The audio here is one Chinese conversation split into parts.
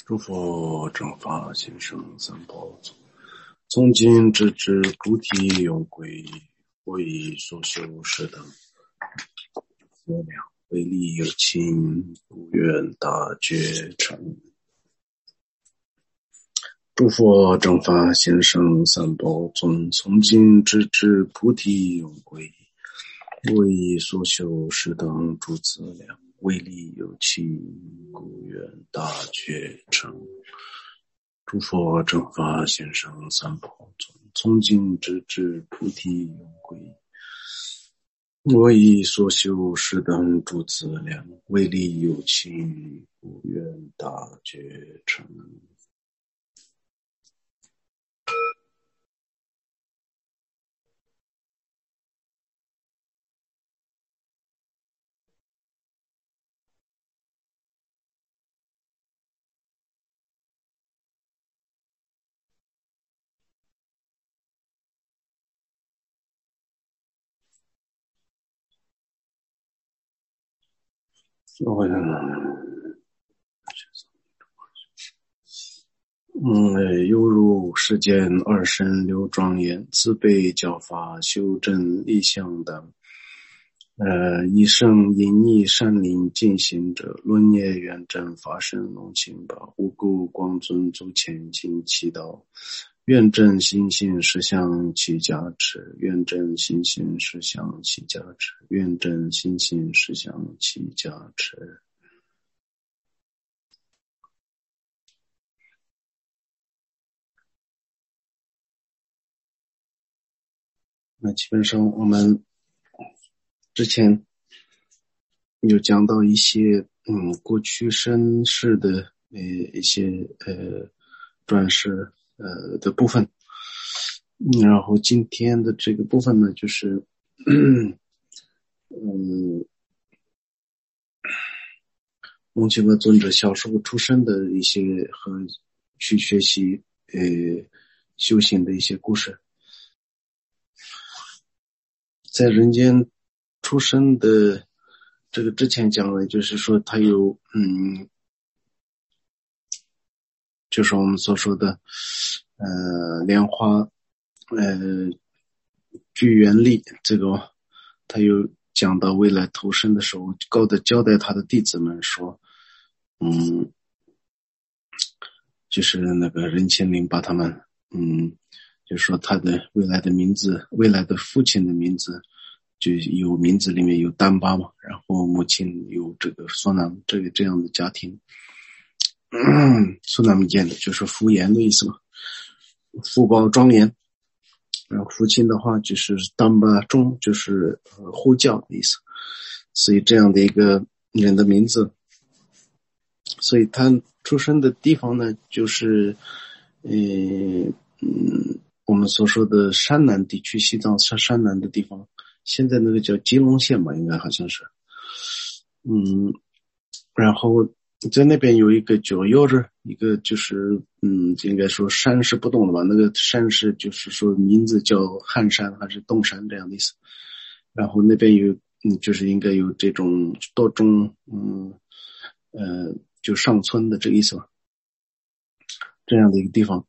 诸佛正法行深三宝，从今直至菩提永归，我以所修是等无量为利有情，不愿大觉成。诸佛正法行深三宝尊，从今直至菩提永归，我以所修是等诸资粮为利有情，故愿大觉成。诸佛正法行深三宝尊，从今直至菩提永归，我以所修是等诸资粮为利有情，故愿大觉成。犹如世间二身六庄严，慈悲教法修正立相等。一生因逆善灵进行者，论业圆正法身龙清宝，无故光尊足前进其道。愿正心性实相其加持，愿正心性实相其加持，愿正心性实相其加持。那基本上我们之前有讲到一些过去生世的一些转世的部分，然后今天的这个部分呢，就是龙清巴尊者小时候出生的一些和去学习修行的一些故事。在人间出生的这个之前讲了，就是说他有就是我们所说的莲花具原力，这个他有讲到未来投生的时候交代他的弟子们说就是那个任乾陵把他们就是说他的未来的名字，未来的父亲的名字就有名字里面有丹巴嘛，然后母亲有这个索南，这样的家庭索南米见的就是福严的意思嘛，福报庄严。然后父亲的话就是丹巴中，就是呼叫的意思，所以这样的一个人的名字，所以他出生的地方呢，就是我们所说的山南地区，西藏山南的地方，现在那个叫吉隆县吧，应该好像是然后在那边有一个九幽日，一个就是应该说山是不动的吧，那个山是就是说名字叫汉山还是洞山这样的意思。然后那边有就是应该有这种多种就上村的这个意思吧，这样的一个地方。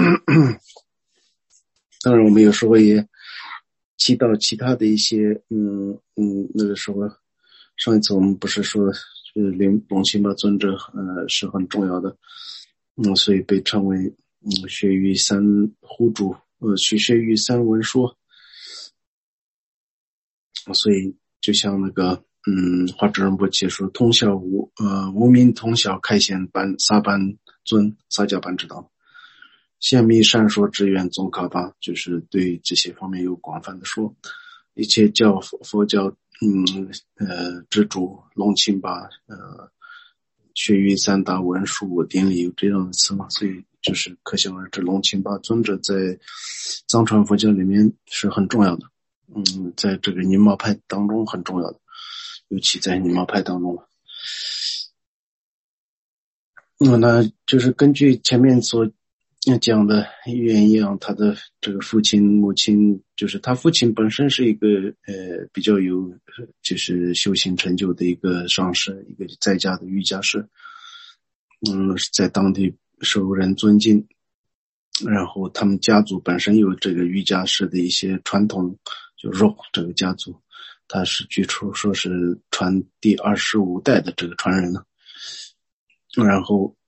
当然我们有时候也提到其他的一些那个时候上一次我们不是说龙清巴尊者是很重要的所以被称为学于三护主学于三文说，所以就像那个华智仁波切说通晓无名通晓开显班萨班尊萨迦班之道，显密善说之愿宗喀巴，就是对这些方面有广泛的说。一切教佛教之主龙清巴学于三大文殊典礼有这样的词嘛，所以就是可想而知龙清巴尊者在藏传佛教里面是很重要的，在这个宁玛派当中很重要的，尤其在宁玛派当中。那就是根据前面所讲的原因他的这个父亲母亲，就是他父亲本身是一个比较有就是修行成就的一个上师，一个在家的瑜伽师。 在当地受人尊敬，然后他们家族本身有这个瑜伽师的一些传统，就肉这个家族，他是据说是传第25代的这个传人了。然后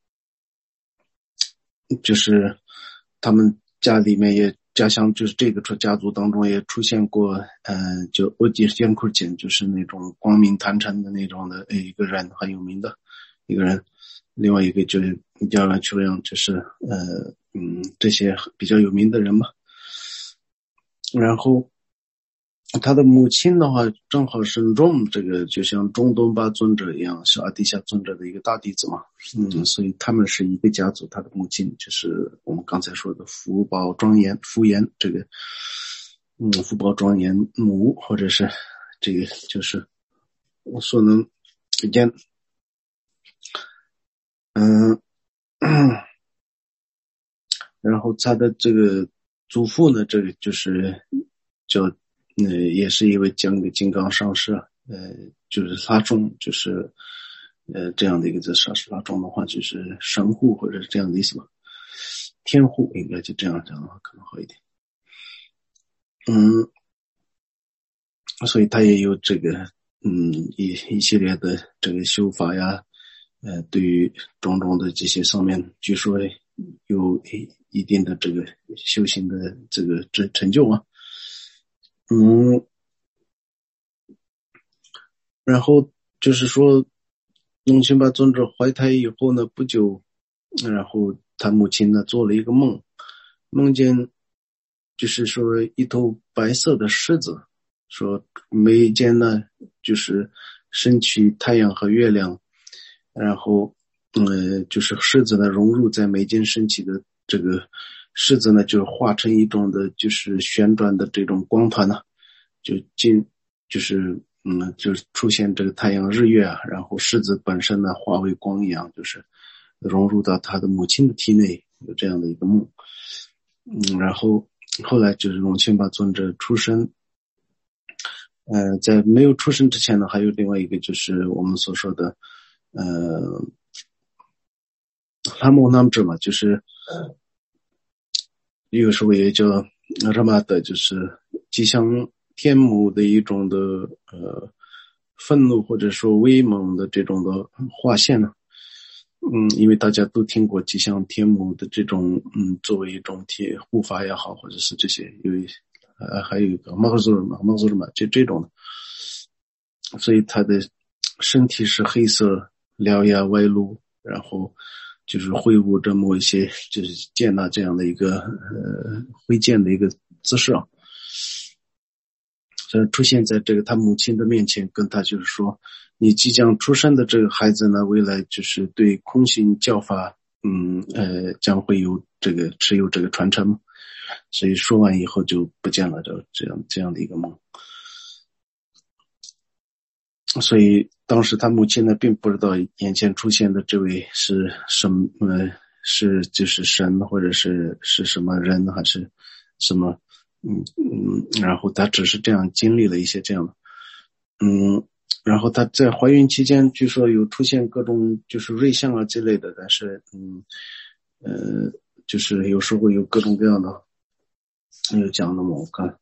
就是他们家里面也家乡就是这个家族当中也出现过就欧吉坚库简，就是那种光明坛城的那种的一个人，很有名的一个人。另外一个就是亚兰丘亮，就是这些比较有名的人嘛。然后他的母亲的话正好是这个就像中东巴尊者一样，是阿底夏尊者的一个大弟子嘛。所以他们是一个家族。他的母亲就是我们刚才说的福宝庄严这个福宝庄严母，或者是这个就是我所能见然后他的这个祖父呢，这个就是叫也是一位金刚上师啊，就是拉中，就是这样的一个字，上师拉中的话就是神护或者是这样的意思吧，天护应该就这样讲的话可能好一点。所以他也有这个一系列的这个修法呀，对于种种的这些上面，据说有一定的这个修行的这个成就啊。然后就是说隆庆巴尊者怀胎以后呢不久，然后他母亲呢做了一个梦，梦见就是说一头白色的狮子，说眉间呢就是升起太阳和月亮，然后就是狮子呢融入在眉间升起的这个狮子呢就化成一种的就是旋转的这种光团呢，就是出现这个太阳日月啊，然后狮子本身呢化为光一样，就是融入到他的母亲的体内，有这样的一个梦。然后后来就是隆庆巴尊者出生，在没有出生之前呢，还有另外一个就是我们所说的拉莫南者嘛，就是有个时候也叫热玛的，就是吉祥天母的一种的愤怒或者说威猛的这种的划线呢。因为大家都听过吉祥天母的这种作为一种护法也好，或者是这些还有一个猫祖尔嘛，就这种的。所以他的身体是黑色，獠牙外露，然后就是挥舞着某一些就是剑呐这样的一个挥剑的一个姿势啊。出现在这个他母亲的面前，跟他就是说，你即将出生的这个孩子呢，未来就是对空性教法将会有这个持有这个传承。所以说完以后就不见了，就这样的一个梦。所以当时他母亲呢并不知道眼前出现的这位是什么是就是神或者是什么人还是什么然后他只是这样经历了一些这样的然后他在怀孕期间据说有出现各种就是瑞相啊之类的，但是就是有时候有各种各样的有讲的嘛，我看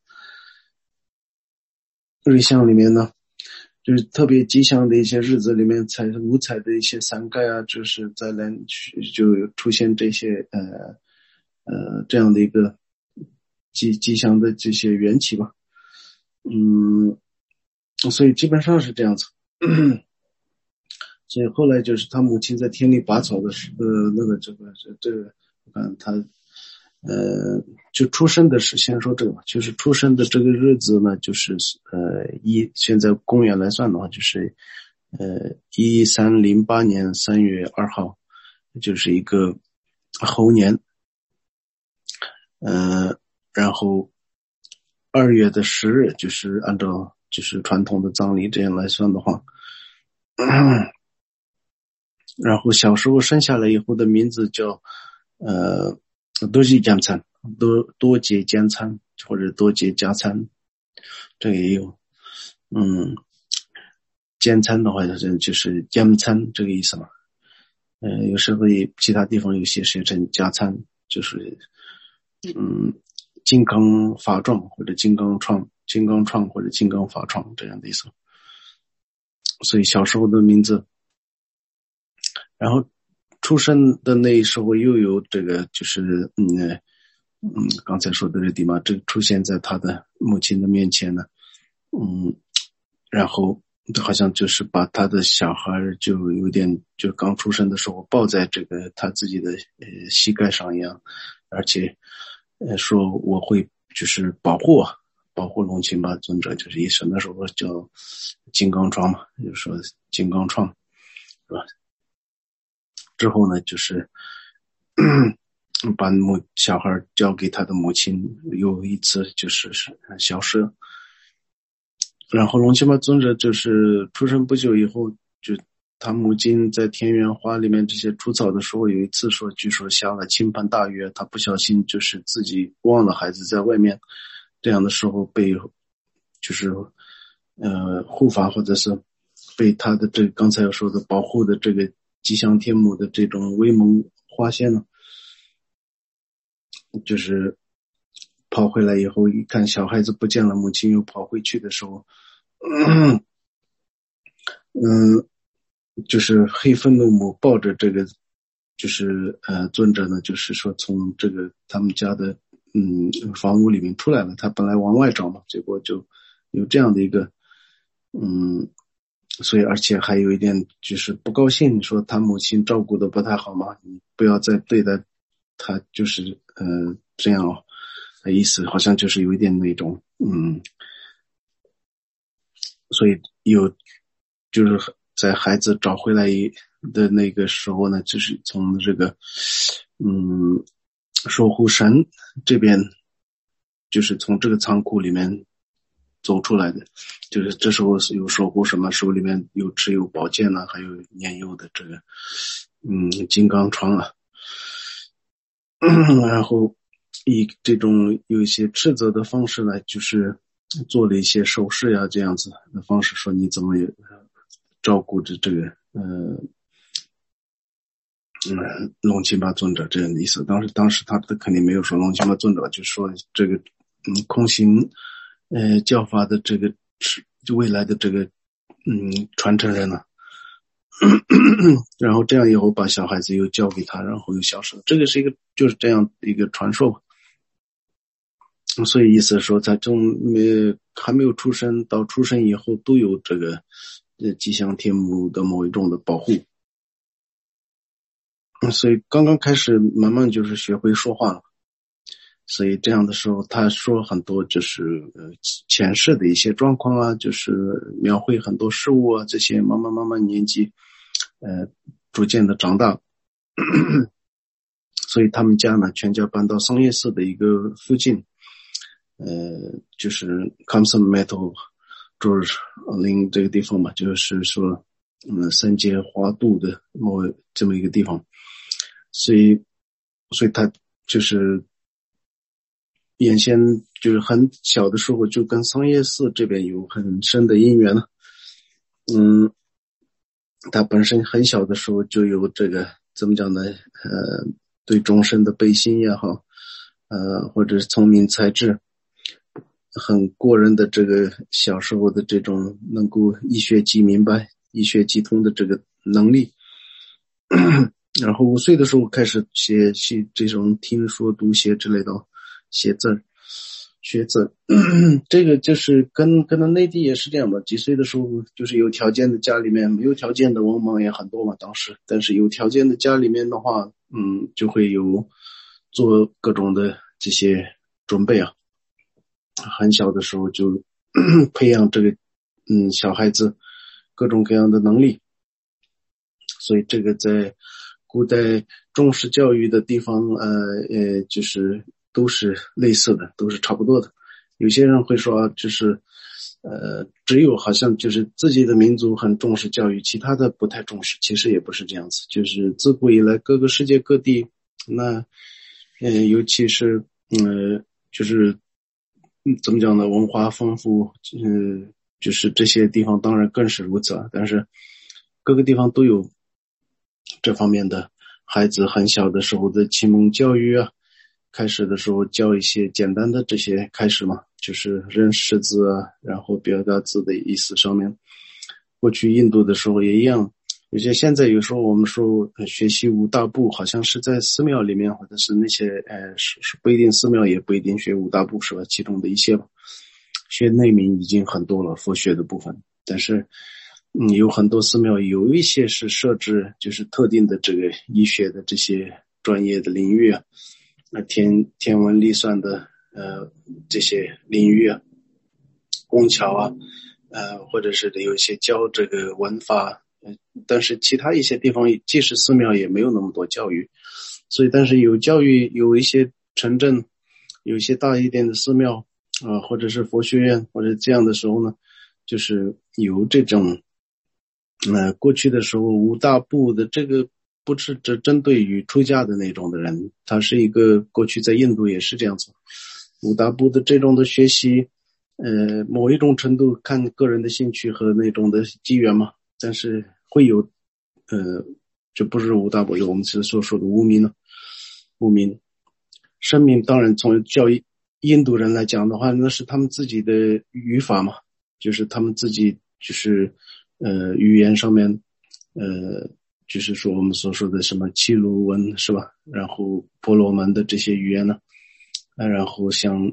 瑞相里面呢就是特别吉祥的一些日子里面五彩的一些伞盖啊，就是在就出现这些这样的一个吉祥的这些缘起吧。所以基本上是这样子。所以后来就是他母亲在田里拔草的时候那个这个我看他就出生的是先说这个吧，就是出生的这个日子呢，就是现在公元来算的话，就是1308年3月2号，就是一个猴年。然后2月的10日，就是按照就是传统的葬礼这样来算的话，然后小时候生下来以后的名字叫多吉加餐，多节加餐或者多节加餐，这个也有。加餐的话就是加餐这个意思嘛。 有时候其他地方有些写成加餐，就是金刚法幢或者金刚创或者金刚法创这样的意思。所以小时候的名字，然后出生的那时候又有这个就是刚才说的这地方，这出现在他的母亲的面前呢，然后好像就是把他的小孩就有点就刚出生的时候抱在这个他自己的膝盖上一样，而且说我会就是保护龙钦巴尊者，就是一生的时候叫金刚创嘛，就是说金刚创是吧？之后呢就是把小孩交给他的母亲，有一次就是消失。然后龙钦巴尊者就是出生不久以后，就他母亲在田园花里面这些除草的时候，有一次说据说下了倾盆大雨，他不小心就是自己忘了孩子在外面，这样的时候被就是护法或者是被他的这刚才说的保护的这个吉祥天母的这种威猛花现呢，就是跑回来以后一看小孩子不见了，母亲又跑回去的时候，就是黑愤怒母抱着这个就是尊者呢，就是说从这个他们家的房屋里面出来了，他本来往外找嘛，结果就有这样的一个所以而且还有一点就是不高兴，说他母亲照顾的不太好嘛，你不要再对待他就是这样意思好像就是有一点那种所以有就是在孩子找回来的那个时候呢，就是从这个守护神这边就是从这个仓库里面走出来的，就是这时候有守护什么，手里面有持有宝剑啊，还有年幼的这个金刚疮啊然后以这种有一些斥责的方式呢，就是做了一些手势呀这样子的方式，说你怎么也照顾着这个龙钦巴尊者这样的意思。当时他肯定没有说龙钦巴尊者，就说这个空行教法的这个未来的这个传承人呢然后这样以后把小孩子又交给他，然后又消失了。这个是一个就是这样一个传说。所以意思是说在还没有出生到出生以后都有这个吉祥天母的某一种的保护。所以刚刚开始慢慢就是学会说话了。所以这样的时候他说很多就是前世的一些状况啊，就是描绘很多事物啊，这些慢慢年纪逐渐的长大所以他们家呢全家搬到桑叶寺的一个附近就是 Kamsan Metal 就是林这个地方嘛，就是说三界华度的这么一个地方。所以他就是原先就是很小的时候就跟桑叶寺这边有很深的因缘了。他本身很小的时候就有这个怎么讲呢对众生的悲心也好或者是聪明才智很过人的这个小时候的这种能够一学即明白一学即通的这个能力然后5岁的时候开始写这种听说读写之类的写字学字这个就是跟内地也是这样的，几岁的时候就是有条件的家里面，没有条件的文盲也很多嘛当时，但是有条件的家里面的话就会有做各种的这些准备啊，很小的时候就培养这个小孩子各种各样的能力。所以这个在古代重视教育的地方就是都是类似的，都是差不多的。有些人会说就是只有好像就是自己的民族很重视教育，其他的不太重视，其实也不是这样子。就是自古以来各个世界各地那尤其是就是怎么讲呢，文化丰富就是这些地方当然更是如此但是各个地方都有这方面的孩子很小的时候的启蒙教育啊，开始的时候教一些简单的这些开始嘛，就是认识字啊，然后表达字的意思上面。过去印度的时候也一样，现在有时候我们说学习五大部，好像是在寺庙里面，或者是那些是不一定，寺庙也不一定学五大部是吧？其中的一些吧，学内明已经很多了，佛学的部分，但是有很多寺庙有一些是设置就是特定的这个医学的这些专业的领域啊，天文历算的这些领域啊，工巧啊，或者是有一些教这个文法，但是其他一些地方即使寺庙也没有那么多教育，所以但是有教育，有一些城镇，有一些大一点的寺庙或者是佛学院或者这样的时候呢，就是有这种过去的时候五大部的这个不是只针对于出家的那种的人，他是一个过去在印度也是这样子，五大部的这种的学习某一种程度看个人的兴趣和那种的机缘嘛，但是会有就不是五大部，有我们所说的无名呢，无名生命。当然从教育印度人来讲的话，那是他们自己的语法嘛，就是他们自己就是语言上面就是说我们所说的什么契鲁文是吧，然后婆罗门的这些语言呢，然后像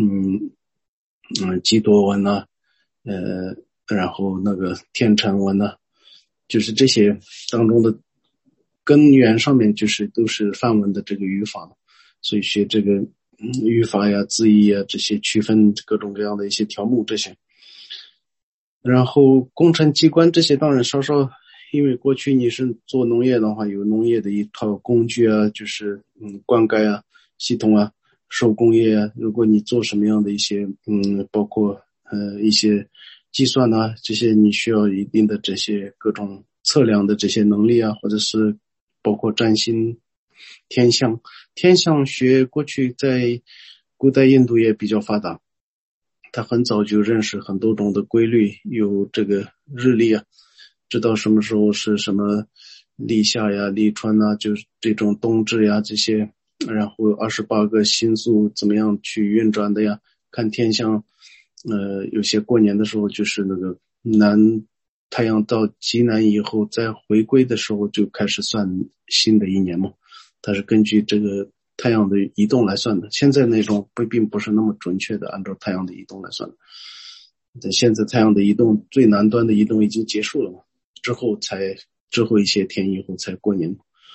基多文啊，然后那个天成文啊，就是这些当中的根源上面就是都是梵文的这个语法，所以学这个语法呀、字义啊这些区分各种各样的一些条目这些。然后工程机关这些当然稍稍，因为过去你是做农业的话，有农业的一套工具啊，就是灌溉啊、系统啊、手工业啊，如果你做什么样的一些包括一些计算啊，这些你需要一定的这些各种测量的这些能力啊，或者是包括占星、天象学过去在古代印度也比较发达，他很早就认识很多种的规律，有这个日历啊，知道什么时候是什么立夏呀、立春啊，就是这种冬至呀这些，然后28个星宿怎么样去运转的呀，看天象。有些过年的时候就是那个太阳到极南以后再回归的时候就开始算新的一年嘛，它是根据这个太阳的移动来算的，现在那种并不是那么准确的按照太阳的移动来算的，但现在太阳的移动最南端的移动已经结束了嘛，之后一些天以后才过年，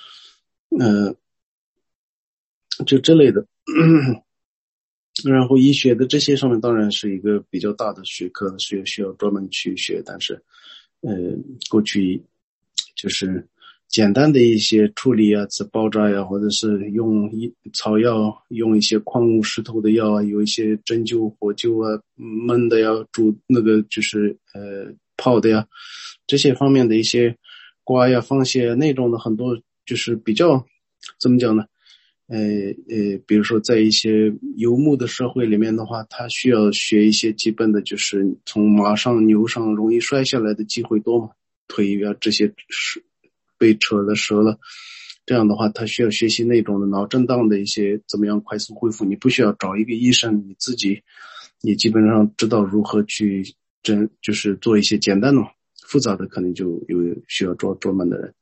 就这类的然后医学的这些上面当然是一个比较大的学科，需要专门去学，但是过去就是简单的一些处理啊，包扎呀，或者是用草药，用一些矿物石头的药啊，有一些针灸、火灸啊，焖的呀，煮那个就是泡的呀，这些方面的一些刮呀、放血那种的很多就是比较怎么讲呢？比如说在一些游牧的社会里面的话，他需要学一些基本的，就是从马上、牛上容易摔下来的机会多嘛，腿啊这些被扯了、折了，这样的话他需要学习那种的脑震荡的一些怎么样快速恢复。你不需要找一个医生，你自己也基本上知道如何去就是做一些简单的嘛，复杂的可能就有需要专门的人。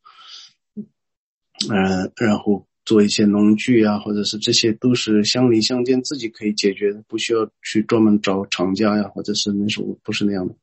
然后做一些农具啊，或者是这些都是乡里乡间自己可以解决的，不需要去专门找厂家呀，或者是那种不是那样的。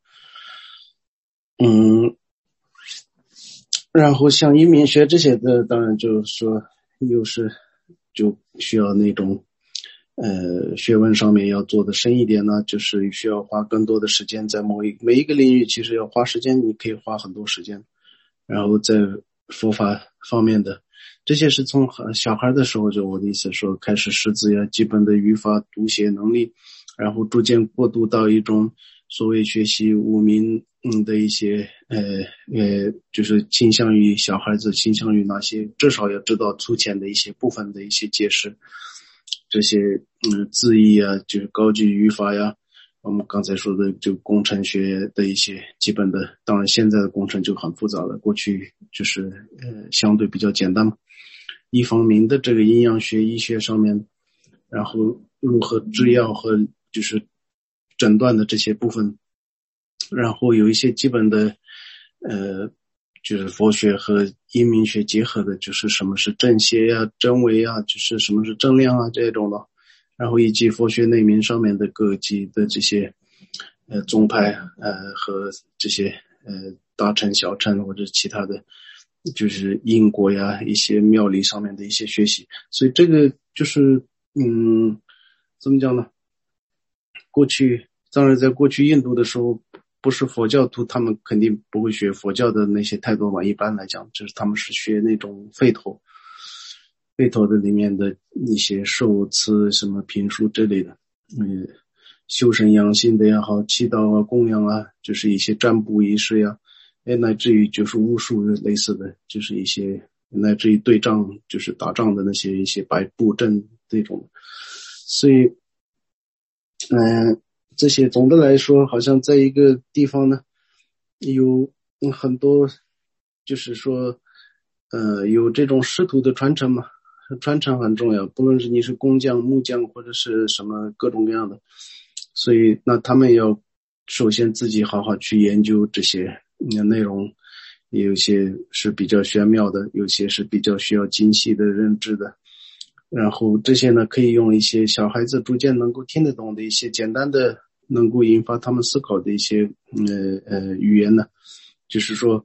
然后像移民学这些的，当然就是说又是就需要那种学问上面要做的深一点呢，就是需要花更多的时间在每一个领域，其实要花时间，你可以花很多时间。然后在佛法方面的这些是从小孩的时候，就我的意思说开始识字呀，基本的语法读写能力，然后逐渐过渡到一种所谓学习五明的一些就是倾向于小孩子倾向于哪些，至少要知道粗浅的一些部分的一些解释，这些字义啊，就是高级语法呀， 我们刚才说的就工程学的一些基本的，当然现在的工程就很复杂了，过去就是相对比较简单嘛。一方面的这个营养学、医学上面，然后如何制药和就是诊断的这些部分，然后有一些基本的就是佛学和阴明学结合的，就是什么是正邪呀、真伪啊，就是什么是正量啊这种的，然后以及佛学内面上面的各级的这些宗派和这些大乘小乘或者其他的就是因果呀一些庙理上面的一些学习，所以这个就是怎么讲呢，过去当然在过去印度的时候不是佛教徒，他们肯定不会学佛教的那些太多嘛，一般来讲就是他们是学那种吠陀的里面的一些受持什么评书之类的，修身养性的也好，祈祷啊供养啊，就是一些占卜仪式呀，乃至于就是巫术类似的，就是一些乃至于对仗，就是打仗的那些一些摆布阵这种，所以这些总的来说好像在一个地方呢有很多就是说有这种师徒的传承嘛，传承很重要，不论是你是工匠木匠或者是什么各种各样的，所以那他们要首先自己好好去研究这些内容，有些是比较玄妙的，有些是比较需要精细的认知的，然后这些呢可以用一些小孩子逐渐能够听得懂的一些简单的能够引发他们思考的一些语言呢，就是说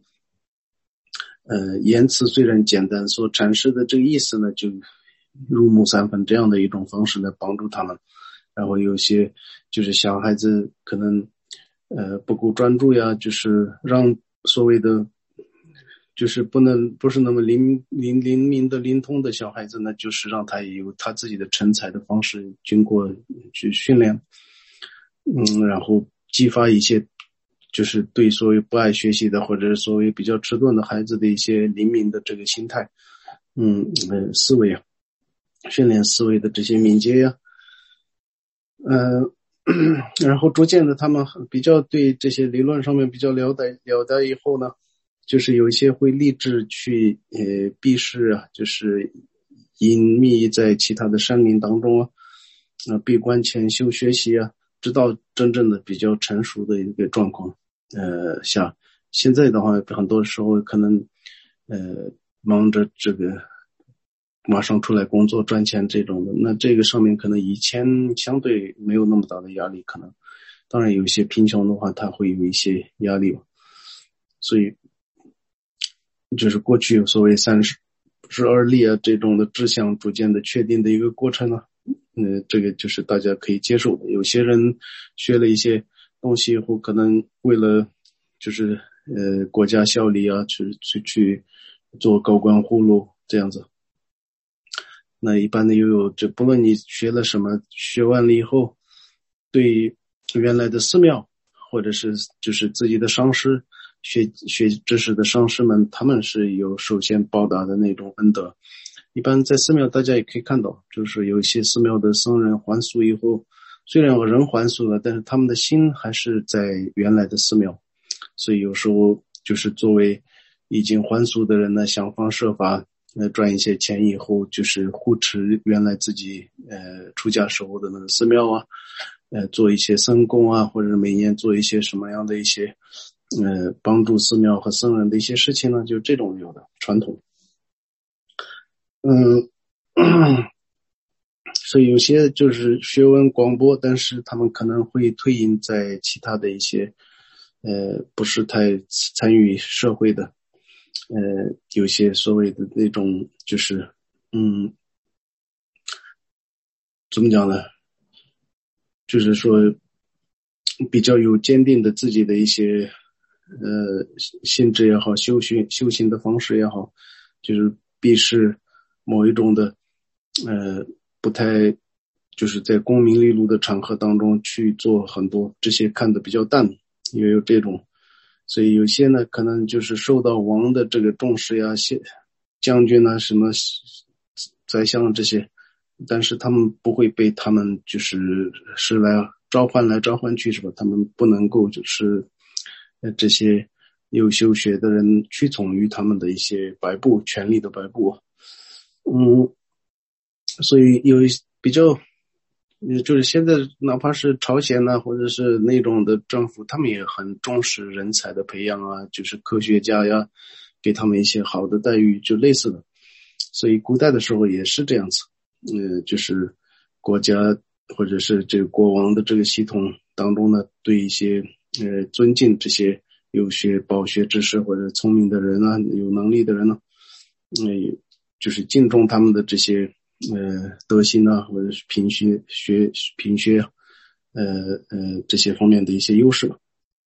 言辞虽然简单，所阐释的这个意思呢就入木三分这样的一种方式来帮助他们。然后有些就是小孩子可能不够专注呀，就是让所谓的就是不是那么灵敏的灵通的小孩子呢，就是让他有他自己的成才的方式，经过去训练，然后激发一些就是对所谓不爱学习的或者是所谓比较迟钝的孩子的一些灵敏的这个心态，思维啊，训练思维的这些敏捷呀，然后逐渐的他们比较对这些理论上面比较了解以后呢，就是有一些会立志去避世啊，就是隐秘在其他的山林当中啊，闭关潜修学习啊，直到真正的比较成熟的一个状况下，现在的话很多时候可能忙着这个马上出来工作赚钱这种的，那这个上面可能以前相对没有那么大的压力，可能当然有些贫穷的话他会有一些压力吧，所以就是过去有所谓32例啊这种的志向逐渐的确定的一个过程啊，这个就是大家可以接受的。有些人学了一些东西以后，可能为了就是国家效力啊，去做高官厚禄这样子。那一般的又有，就不论你学了什么，学完了以后，对原来的寺庙或者是就是自己的上师学知识的上师们，他们是有首先报答的那种恩德。一般在寺庙大家也可以看到，就是有一些寺庙的僧人还俗以后，虽然人还俗了，但是他们的心还是在原来的寺庙，所以有时候就是作为已经还俗的人呢，想方设法赚一些钱以后，就是护持原来自己出家时候的那个寺庙啊，做一些僧供啊，或者每年做一些什么样的一些帮助寺庙和僧人的一些事情呢，就这种有的传统。所以有些就是学问广博，但是他们可能会退隐在其他的一些不是太参与社会的有些所谓的那种就是怎么讲呢，就是说比较有坚定的自己的一些性质也好，修行的方式也好，就是避世某一种的不太就是在功名利禄的场合当中去做很多这些看得比较淡，也有这种，所以有些呢可能就是受到王的这个重视呀，将军啊什么宰相这些，但是他们不会被他们就是时来召唤来召唤去是吧？他们不能够就是这些有修学的人屈从于他们的一些摆布，权力的摆布。所以有比较就是现在哪怕是朝鲜啊或者是那种的政府，他们也很重视人才的培养啊，就是科学家呀，给他们一些好的待遇，就类似的。所以古代的时候也是这样子，就是国家或者是这个国王的这个系统当中呢，对一些尊敬这些有饱学知识或者聪明的人啊，有能力的人呢，就是敬重他们的这些德行啊，或者是品学这些方面的一些优势。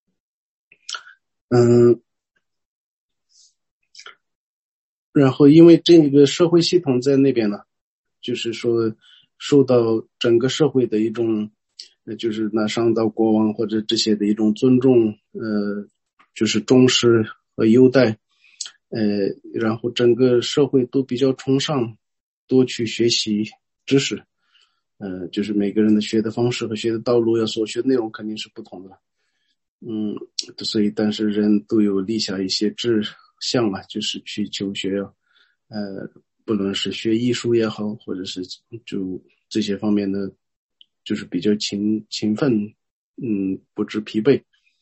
然后因为这个社会系统在那边呢，就是说受到整个社会的一种就是上到国王或者这些的一种尊重，就是重视和优待，然后整个社会都比较崇尚多去学习知识，就是每个人的学的方式和学的道路所学的内容肯定是不同的。所以但是人都有立下一些志向啊，就是去求学啊，不论是学艺术也好，或者是就这些方面的，就是比较勤奋，不知疲惫。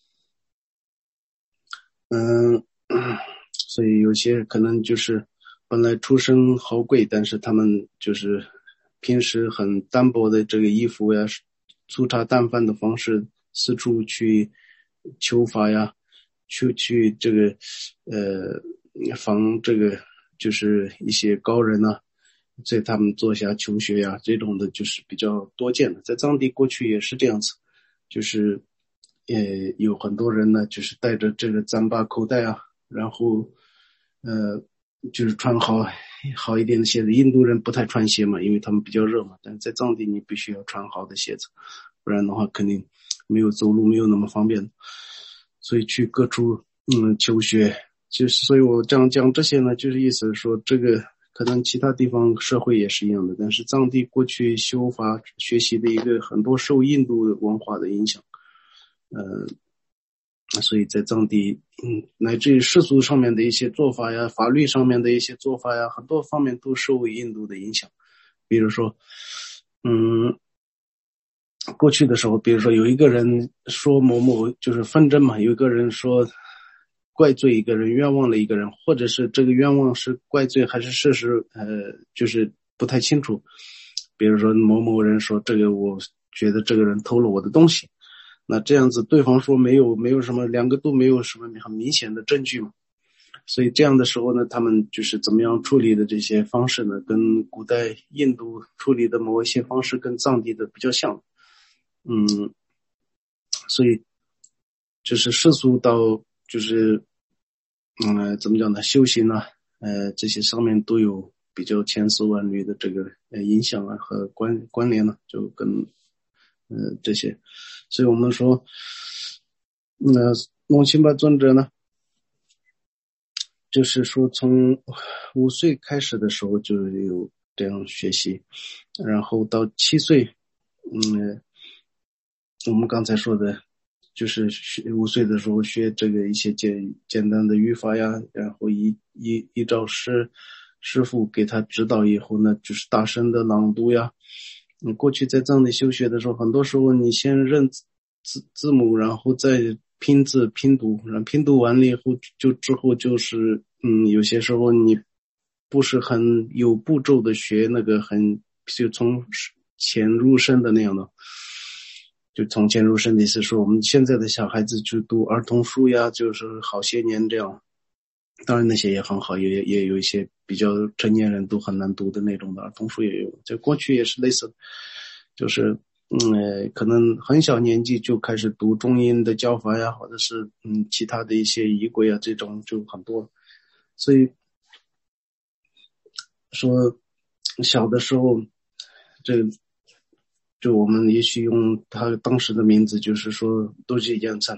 所以有些可能就是本来出身豪贵，但是他们就是平时很单薄的这个衣服呀，粗茶淡饭的方式四处去求法呀，去这个防这个就是一些高人啊，在他们座下求学呀，这种的就是比较多见的。在藏地过去也是这样子，就是有很多人呢，就是带着这个糌粑口袋啊，然后就是穿好一点的鞋子。印度人不太穿鞋嘛，因为他们比较热嘛，但在藏地你必须要穿好的鞋子，不然的话肯定没有走路没有那么方便。所以去各处求学，就是所以我这样讲这些呢，就是意思是说这个可能其他地方社会也是一样的，但是藏地过去修法学习的一个很多受印度文化的影响，所以在藏地乃至于世俗上面的一些做法呀，法律上面的一些做法呀，很多方面都受印度的影响。比如说过去的时候，比如说有一个人说某某就是纷争嘛，有一个人说怪罪一个人，冤枉了一个人，或者是这个冤枉是怪罪还是事实，就是不太清楚。比如说某某人说这个，我觉得这个人偷了我的东西，那这样子对方说没有什么，两个都没有什么很明显的证据嘛。所以这样的时候呢，他们就是怎么样处理的这些方式呢，跟古代印度处理的某一些方式跟藏地的比较像。所以就是世俗到就是怎么讲呢，修行啊，这些上面都有比较千丝万缕的这个影响啊和关联呢，就跟这些。所以我们说隆钦巴尊者呢，就是说从5岁开始的时候就有这样学习，然后到7岁，我们刚才说的就是5岁的时候学这个一些简单的语法呀，然后依照师父给他指导以后呢，就是大声的朗读呀。过去在藏地修学的时候，很多时候你先认字母，然后再拼字拼读，然后拼读完了以后之后就是有些时候你不是很有步骤的学那个就从浅入深的那样的。就从浅入深的意思说，我们现在的小孩子就读儿童书呀，就是好些年这样。当然那些也很好，也有一些比较成年人都很难读的那种的儿童书也有。在过去也是类似，就是可能很小年纪就开始读中英的教法呀，或者是其他的一些仪轨啊，这种就很多。所以说小的时候就我们也许用他当时的名字，就是说多吉坚参，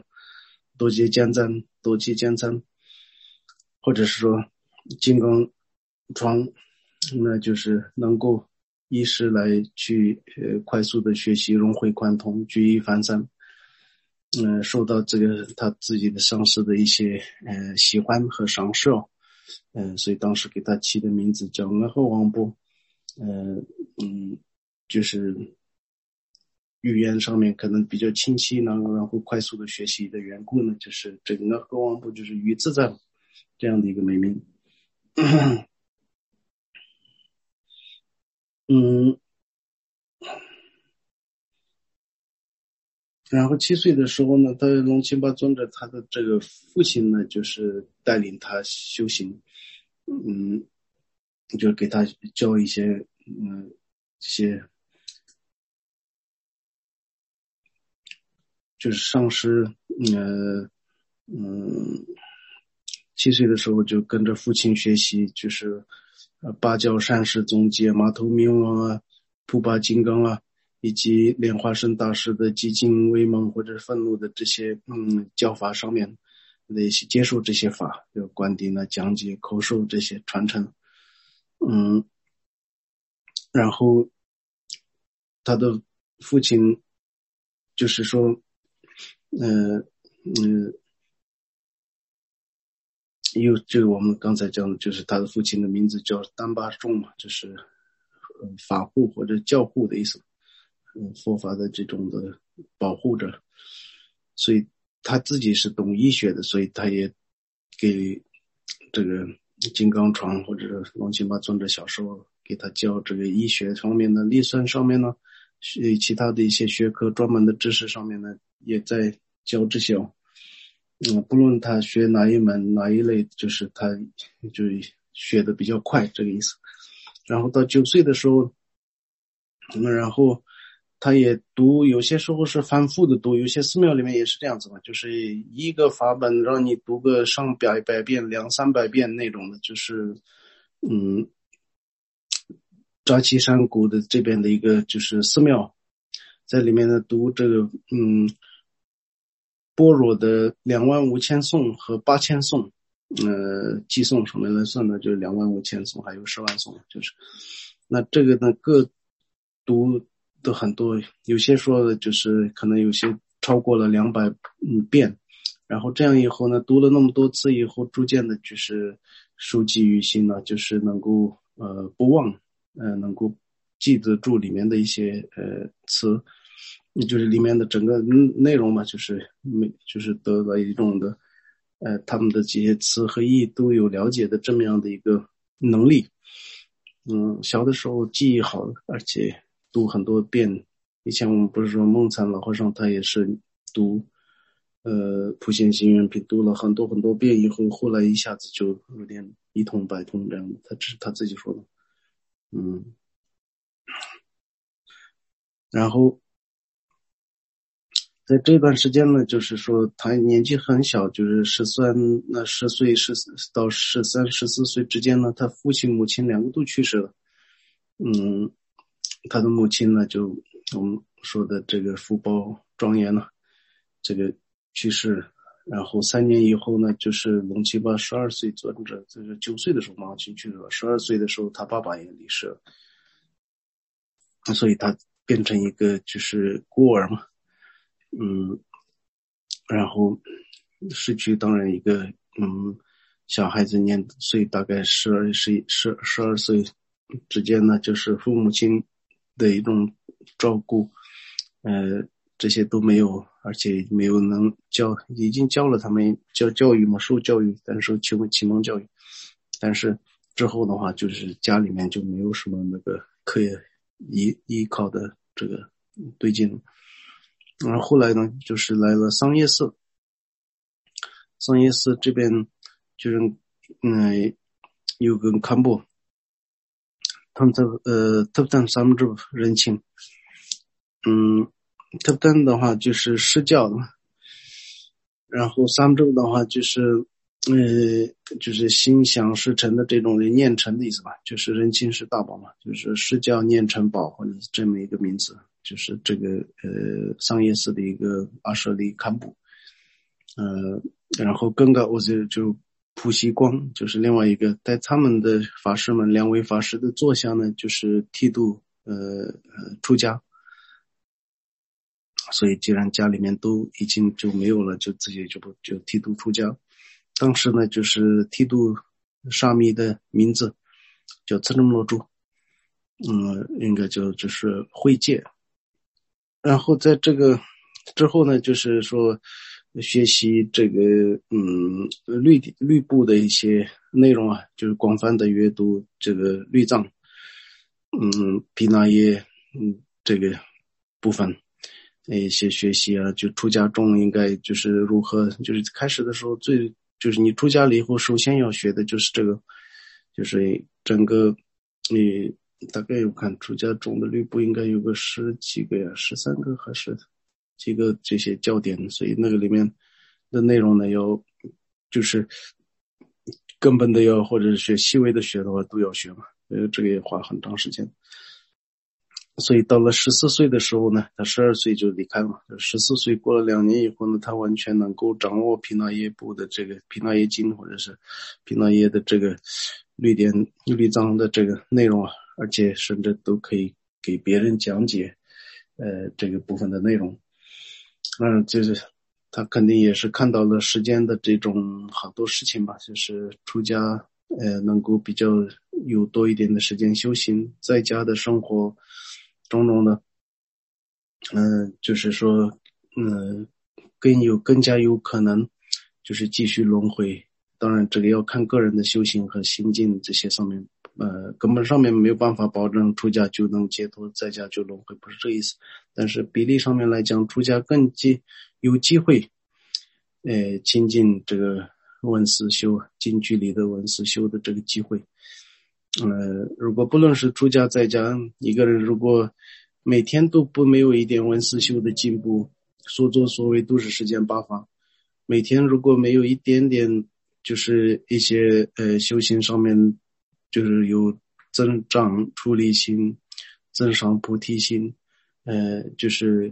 或者是说金刚床，那就是能够意识来去快速的学习融会贯通举一反三，受到这个他自己的上司的一些喜欢和赏识哦，所以当时给他起的名字叫额贺王波，就是语言上面可能比较清晰，然后快速的学习的缘故呢，就是这个额贺王波就是语自在这样的一个美名。然后7岁的时候呢，他龙钦巴尊者他的这个父亲呢，就是带领他修行，就给他教一些就是上师7岁的时候就跟着父亲学习，就是八教善士总结、马头明王啊、普巴金刚啊，以及莲花生大师的寂静威猛或者愤怒的这些教法上面的一些接受这些法，就灌顶啊、讲解、口授这些传承。然后他的父亲就是说这个我们刚才讲的就是他的父亲的名字叫丹巴仲嘛，就是法护或者教护的意思，佛法的这种的保护者，所以他自己是懂医学的，所以他也给这个金刚床或者龙钦巴尊者小时候给他教这个医学方面的历算上面呢，其他的一些学科专门的知识上面呢，也在教这些不论他学哪一门哪一类，就是他就学的比较快这个意思。然后到9岁的时候，然后他也读，有些时候是反复的读，有些寺庙里面也是这样子嘛，就是一个法本让你读个上百遍、200-300遍那种的，就是扎旗山谷的这边的一个就是寺庙，在里面呢读这个般若的25000颂和8000颂，计颂上面来算呢，就是25000颂，还有10万颂，就是那这个呢各读的很多，有些说的就是可能有些超过了200遍，然后这样以后呢，读了那么多次以后，逐渐的就是收记于心呢，就是能够不忘，能够记得住里面的一些词。就是里面的整个内容嘛，就是得到一种的他们的这些词和意都有了解的这么样的一个能力。小的时候记忆好，而且读很多遍。以前我们不是说梦参老和尚他也是读普贤行愿品读了很多很多遍以后，后来一下子就有点一通百通这样的，这是他自己说的。然后在这段时间呢，就是说他年纪很小，就是10岁到13、14岁之间呢，他父亲母亲两个都去世了。他的母亲呢，就我们说的这个福报庄严了，这个去世。然后3年以后呢，就是龙钦巴12岁尊者，就是9岁的时候母亲去世了，12岁的时候他爸爸也离世了，所以他变成一个就是孤儿嘛。然后失去当然一个小孩子年岁大概12岁之间呢，就是父母亲的一种照顾，这些都没有，而且没有能教，已经教了他们教育嘛，受教育，但是启蒙教育，但是之后的话，就是家里面就没有什么那个可以依靠的这个对境。然后后来呢，就是来了桑耶寺。桑耶寺这边就是有个堪布，他们特丹三支人情。特丹的话就是释教的，然后三支的话就是就是心想事成的这种人，念成的意思吧，就是人情是大宝嘛，就是释教念成宝或者是这么一个名字，就是这个桑耶寺的一个阿舍利堪布。然后更高就普希光，就是另外一个，在他们的法师们2位法师的座下呢，就是剃度出家。所以既然家里面都已经就没有了，就自己就剃度出家。当时呢，就是剃度沙弥的名字叫次正罗珠，应该就是慧戒。然后在这个之后呢，就是说学习这个律部的一些内容啊，就是广泛的阅读这个律藏，毗那耶这个部分一些学习啊，就出家中应该就是如何，就是开始的时候就是你出家了以后，首先要学的就是这个，就是整个大概我看出家中的律部应该有个10几个呀，13个还是几个这些教典，所以那个里面的内容呢，要就是根本的要或者是学细微的学的话都要学嘛，这个也花很长时间。所以到了14岁的时候呢，他12岁就离开了嘛。14岁过了2年以后呢，他完全能够掌握毗那耶部的这个毗那耶经，或者是毗那耶的这个律藏的这个内容啊，而且甚至都可以给别人讲解这个部分的内容。就是他肯定也是看到了世间的这种好多事情吧，就是出家能够比较有多一点的时间修行，在家的生活种种的就是说更加有可能就是继续轮回。当然这个要看个人的修行和心境，这些上面根本上面没有办法保证出家就能解脱，在家就轮回，不是这意思。但是比例上面来讲，出家更有机会亲近这个闻思修，近距离的闻思修的这个机会。如果不论是出家在家，一个人如果每天都没有一点闻思修的进步，所作所为都是世间八法，每天如果没有一点点就是一些修行上面就是有增长出离心，增上菩提心，就是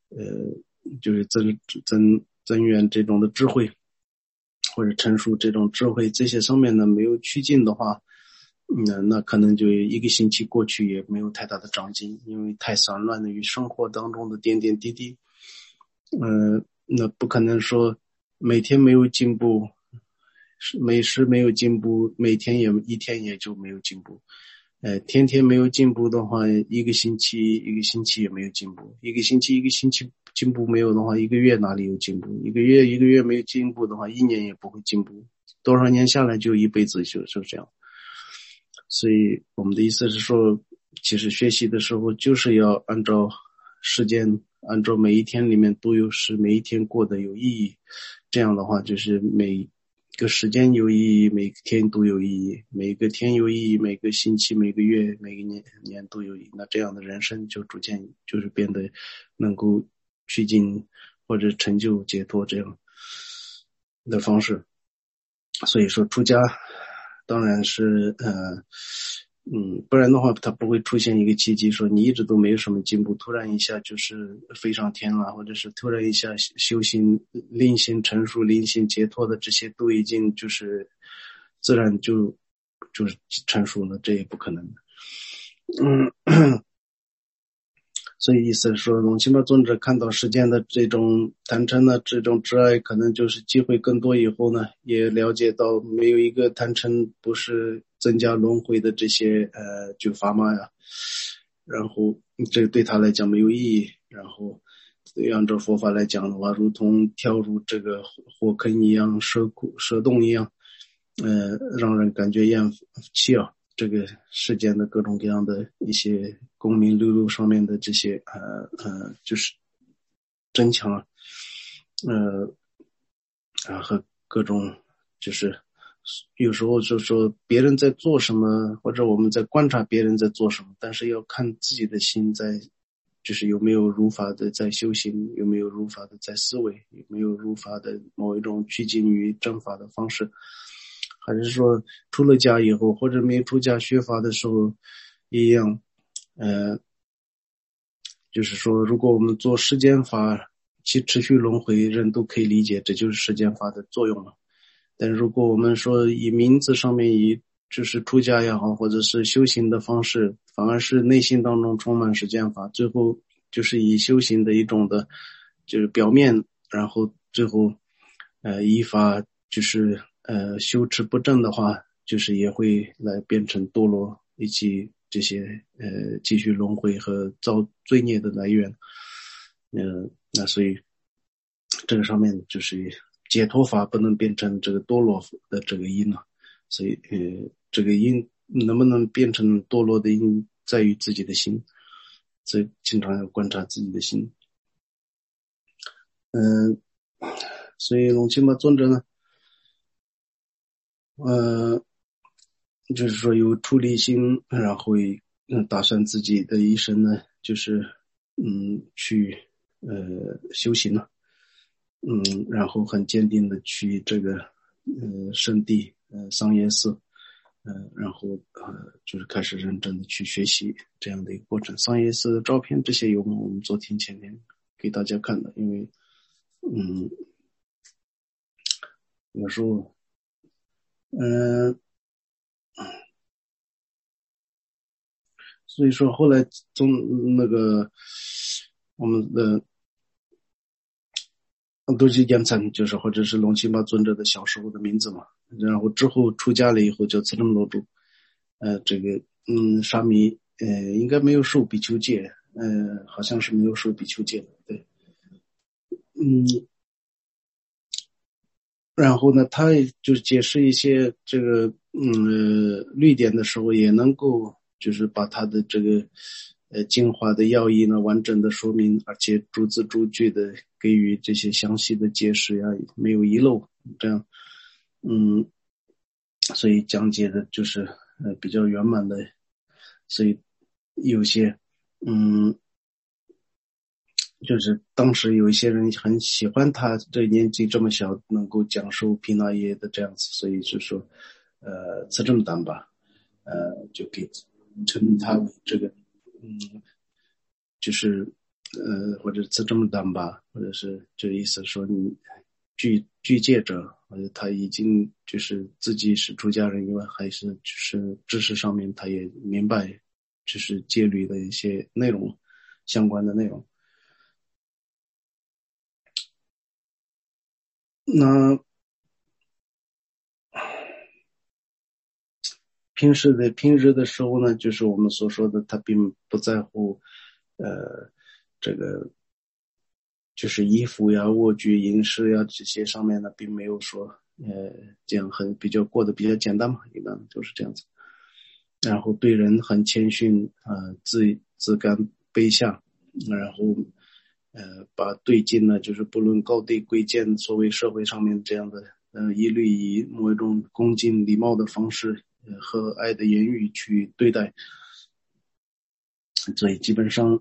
增援这种的智慧，或者陈述这种智慧，这些上面呢没有趋近的话，那可能就1个星期过去也没有太大的长进，因为太散乱了于生活当中的点点滴滴。那不可能说每天没有进步，每时没有进步，每天一天也就没有进步。天天没有进步的话，1个星期也没有进步，一个星期进步没有的话，1个月哪里有进步？一个月没有进步的话，1年也不会进步，多少年下来就一辈子就这样。所以我们的意思是说，其实学习的时候就是要按照时间，按照每一天里面都有事，每一天过得有意义，这样的话就是每个时间有意义，每天都有意义，每个天有意义，每个星期每个月每个年都有意义，那这样的人生就逐渐就是变得能够趋近或者成就解脱这样的方式。所以说出家当然是不然的话它不会出现一个契机，说你一直都没有什么进步，突然一下就是飞上天了，或者是突然一下修行灵性成熟灵性解脱的这些都已经就是自然就是成熟了，这也不可能的。所以意思是说，龙钦巴尊者看到世间的这种贪嗔的这种执爱，可能就是机会更多以后呢，也了解到没有一个贪嗔不是增加轮回的这些就砝码呀，然后这个对他来讲没有意义，然后按照佛法来讲的话，如同跳入这个火坑一样，蛇洞一样，让人感觉厌弃啊。这个世间的各种各样的一些功名利禄上面的这些就是争抢和各种就是有时候就说别人在做什么，或者我们在观察别人在做什么，但是要看自己的心在就是有没有如法的在修行，有没有如法的在思维，有没有如法的某一种趋近于正法的方式，还是说出了家以后或者没出家学法的时候一样。就是说如果我们做世间法其持续轮回，人都可以理解这就是世间法的作用了。但如果我们说以名字上面以就是出家也好，或者是修行的方式，反而是内心当中充满实践法，最后就是以修行的一种的，就是表面，然后最后依法就是修持不正的话，就是也会来变成堕落以及这些继续轮回和造罪孽的来源。那所以这个上面就是解脱法不能变成这个堕落的这个因了，所以这个因能不能变成堕落的因在于自己的心，所以经常要观察自己的心。所以龙钦巴尊者呢就是说有出离心，然后打算自己的一生呢就是去修行了，然后很坚定的去这个圣地桑耶寺，然后就是开始认真的去学习这样的一个过程。桑耶寺的照片这些有我们昨天前天给大家看的，因为有时候所以说后来从那个我们的都是言参，就是或者是龙钦巴尊者的小时候的名字嘛，然后之后出家了以后叫慈正罗珠，这个沙弥应该没有受比丘戒，好像是没有受比丘戒的，对，然后呢，他就解释一些这个律典的时候，也能够就是把他的这个精华的要义呢完整的说明，而且逐字逐句的给予这些详细的解释呀，没有遗漏，这样所以讲解的就是比较圆满的，所以有些就是当时有一些人很喜欢他这年纪这么小能够讲授毗那耶的这样子，所以就说慈正党吧，就给称他为这个就是或者慈正党吧，或者是这意思说你具戒者，或者他已经就是自己是出家人以外，还是就是知识上面他也明白就是戒律的一些内容相关的内容。那平日的时候呢，就是我们所说的，他并不在乎，这个就是衣服呀、卧具、饮食呀这些上面呢，并没有说，这样过得比较简单嘛，一般就是这样子。然后对人很谦逊，自甘卑下，然后把对境呢，就是不论高低贵贱，所谓社会上面这样的，一律以某一种恭敬礼貌的方式，和爱的言语去对待。所以基本上，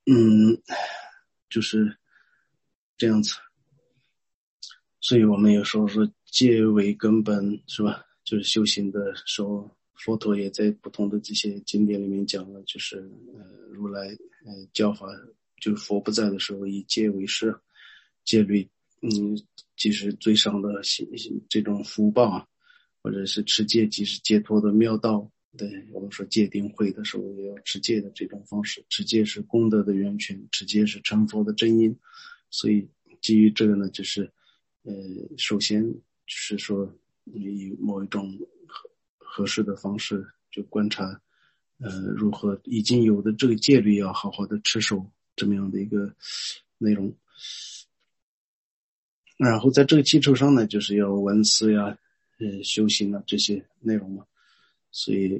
就是这样子。所以我们有时候说戒为根本，是吧？就是修行的时候，佛陀也在不同的这些经典里面讲了，就是如来教法，就是佛不在的时候以戒为师，戒律即是最上的这种福报，或者是持戒即是解脱的妙道。对，我们说戒定慧的时候也要持戒的这种方式，持戒是功德的源泉，持戒是成佛的真因。所以基于这个呢，就是首先就是说以某一种合适的方式就观察如何已经有的这个戒律要好好的持守这么样的一个内容。然后在这个基础上呢，就是要闻思呀修行啊这些内容嘛。所以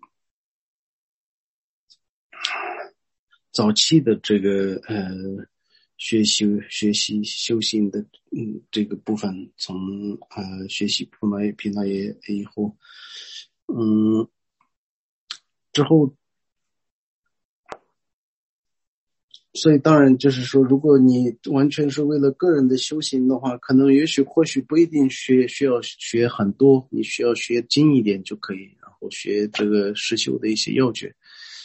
早期的这个学习修行的这个部分，从学习毗那耶以后，之后，所以当然就是说，如果你完全是为了个人的修行的话，可能或许不一定需要学很多，你需要学精一点就可以，然后学这个实修的一些要诀，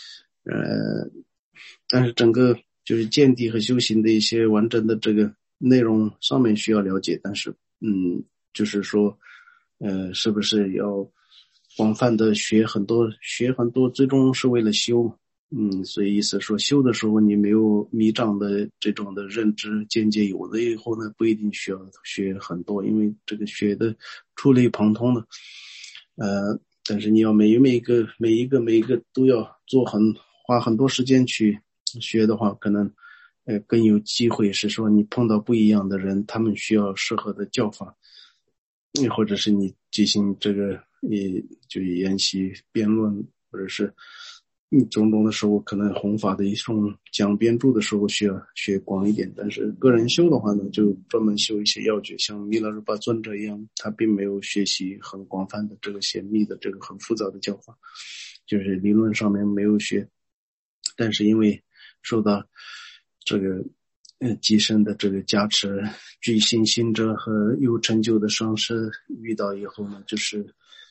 但是整个就是见地和修行的一些完整的这个内容上面需要了解，但是就是说是不是要广泛的学很多，最终是为了修。所以意思说修的时候你没有迷障的这种的认知见解有了以后呢，不一定需要学很多，因为这个学的触类旁通的。但是你要每一个都要花很多时间去学的话，可能更有机会是说你碰到不一样的人，他们需要适合的教法，或者是你进行这个就研习辩论，或者是种种的时候，可能弘法的一种讲编著的时候需要学广一点。但是个人修的话呢，就专门修一些要诀，像弥勒日巴尊者一样，他并没有学习很广泛的这个显密的这个很复杂的教法，就是理论上面没有学，但是因为受到这个机身的这个加持，具信心者和有成就的上师遇到以后呢，就是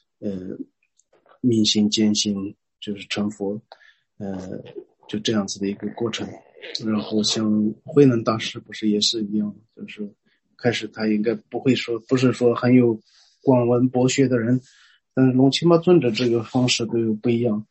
明心见性，就是成佛，就这样子的一个过程。然后像慧能大师不是也是一样，就是开始他应该不是说很有广文博学的人，但是龙钦巴尊者这个方式都有不一样，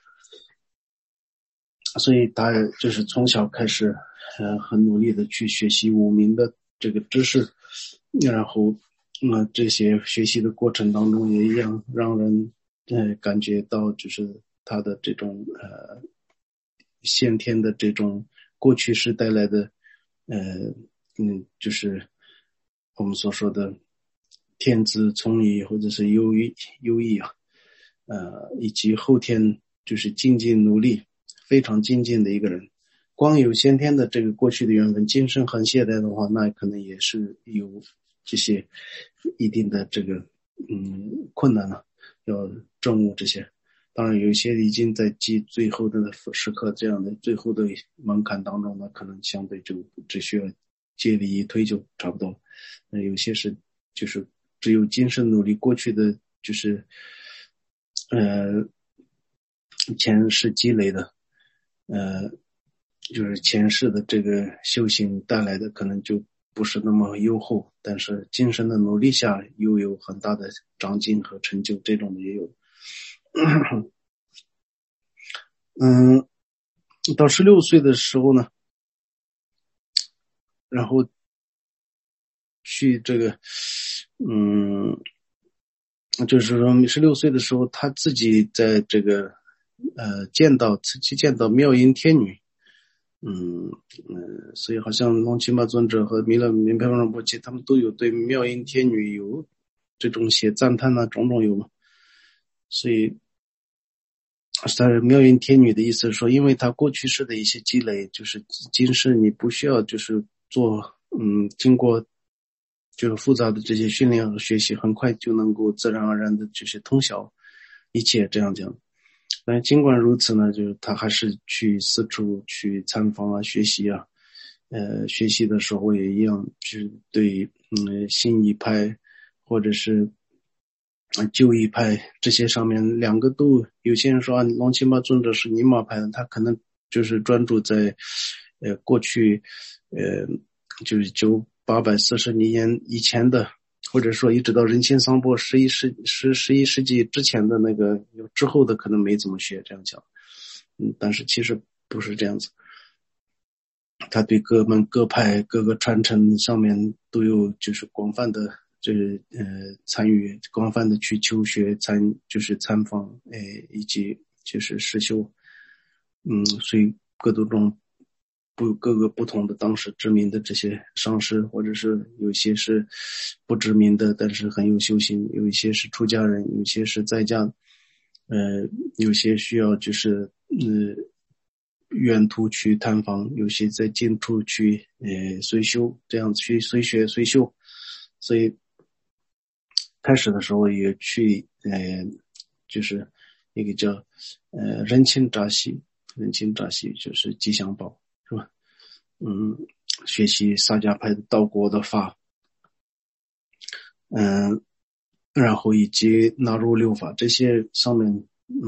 所以他就是从小开始很努力的去学习五明的这个知识，然后这些学习的过程当中也一样让人感觉到就是他的这种先天的这种过去世带来的就是我们所说的天资聪颖或者是优异啊，以及后天就是精进努力非常精进的一个人。光有先天的这个过去的缘分，今生很懈怠的话，那可能也是有这些一定的这个困难了，要证悟这些。当然有一些已经在最后的时刻这样的最后的门槛当中呢，可能相对就只需要借力一推就差不多。有些是就是只有今生努力，过去的就是前世积累的就是前世的这个修行带来的可能就不是那么优厚，但是今生的努力下又有很大的长进和成就，这种的也有。到16岁的时候呢，然后去这个就是说16岁的时候他自己在这个见到妙音天女，所以好像龙钦巴尊者和弥勒明拍让波切他们都有对妙音天女有这种写赞叹啊，种种有嘛。所以他妙音天女的意思是说，因为他过去世的一些积累，就是今世你不需要就是做经过就是复杂的这些训练和学习，很快就能够自然而然的就是通晓一切，这样讲。但尽管如此呢，就是他还是去四处去参访啊，学习啊，学习的时候也一样，就是对新一派或者是旧一派这些上面两个都有些人说龙钦巴尊者是尼玛派的，他可能就是专注在过去就是840年以前的，或者说一直到人间桑波11世纪之前的那个，之后的可能没怎么学，这样讲。但是其实不是这样子，他对各派各个传承上面都有就是广泛的参与，广泛的去求学就是参访以及就是实修。所以各个不同的当时知名的这些上师，或者是有些是不知名的但是很有修行，有一些是出家人，有些是在家，有些需要就是远途去探访，有些在近处去随修，这样子去随学随修。所以开始的时候也去就是一个叫人情扎西就是吉祥宝，是吧？学习萨迦派的道国的法，然后以及纳入六法这些上面，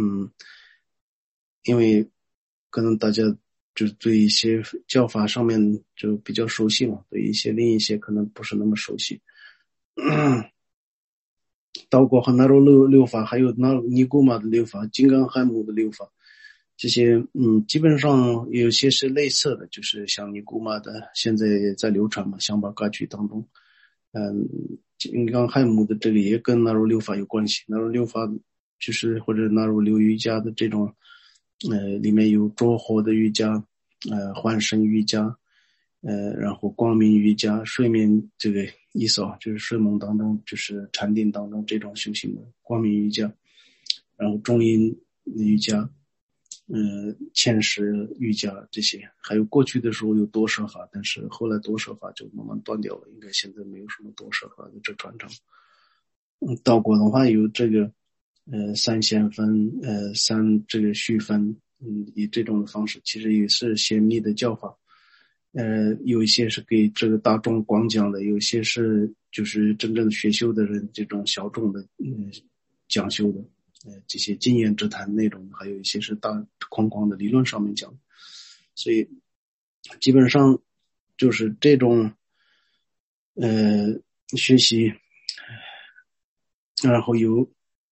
因为可能大家就对一些教法上面就比较熟悉嘛，对另一些可能不是那么熟悉。 道果和那罗六法，还有那尼古马的六法，金刚汉姆的六法，这些基本上有些是类似的，就是像尼古马的现在也在流传嘛，香巴嘎曲当中，金刚汉姆的这个也跟那罗六法有关系，那罗六法就是或者那罗流瑜伽的这种，里面有着火的瑜伽，幻身瑜伽，然后光明瑜伽，睡眠这个意思啊，就是睡梦当中，就是禅定当中这种修行的光明瑜伽，然后中阴瑜伽，前十瑜伽这些，还有过去的时候有多舍法，但是后来多舍法就慢慢断掉了，应该现在没有什么多舍法的这传承。道果的话有这个三线分，三这个续分，以这种的方式，其实也是显密的教法。有一些是给这个大众广讲的，有些是就是真正学修的人这种小众的讲修的，这些经验之谈内容，还有一些是大框框的理论上面讲，所以基本上就是这种学习，然后有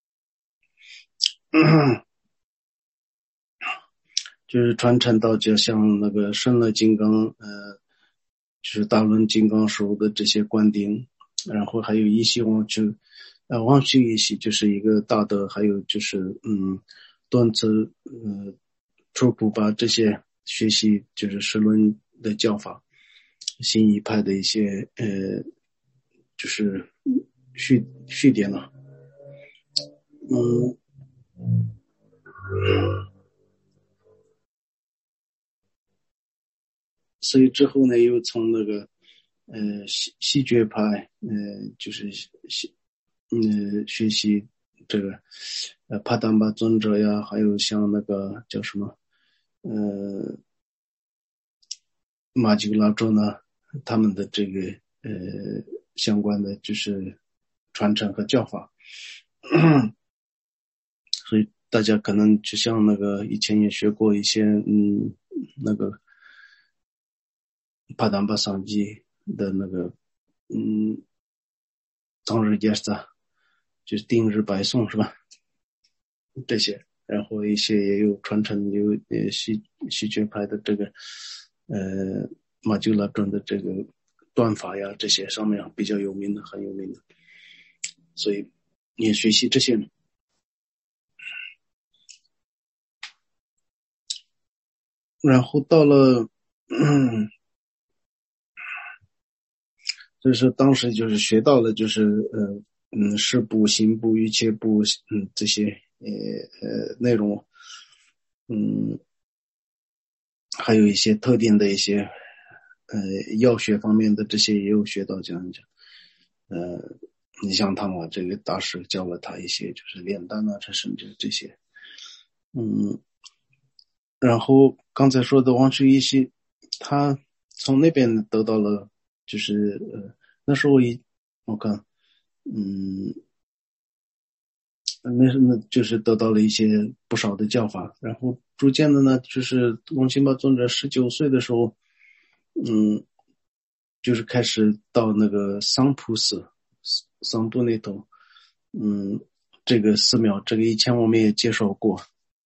就是传承到就像那个深乐金刚，就是大论金刚手的这些观点，然后还有一些忘去一些就是一个大的，还有就是段子初步把这些学习就是十论的教法，新一派的一些就是续点了，所以之后呢，又从那个西觉派，就是学习这个帕丹巴尊者呀，还有像那个叫什么马吉拉州呢，他们的这个相关的就是传承和教法，所以大家可能就像那个以前也学过一些那个帕丹巴桑基的那个当日耶萨，就是定日白诵是吧？这些，然后一些也有传承，有西觉派的这个马鸠拉尊的这个断法呀，这些上面比较有名的，很有名的，所以也学习这些。然后到了就是当时就是学到了就是识部行部瑜伽部这些内容，还有一些特定的一些药学方面的这些也有学到讲讲，你像他们这个大师教了他一些就是炼丹啊，甚至这些，然后刚才说的王旭一些，他从那边得到了就是那时候我看那就是得到了一些不少的教法，然后逐渐的呢，就是翁辛巴尊者19岁的时候，就是开始到那个桑普寺，桑布那头，这个寺庙，这个以前我们也介绍过，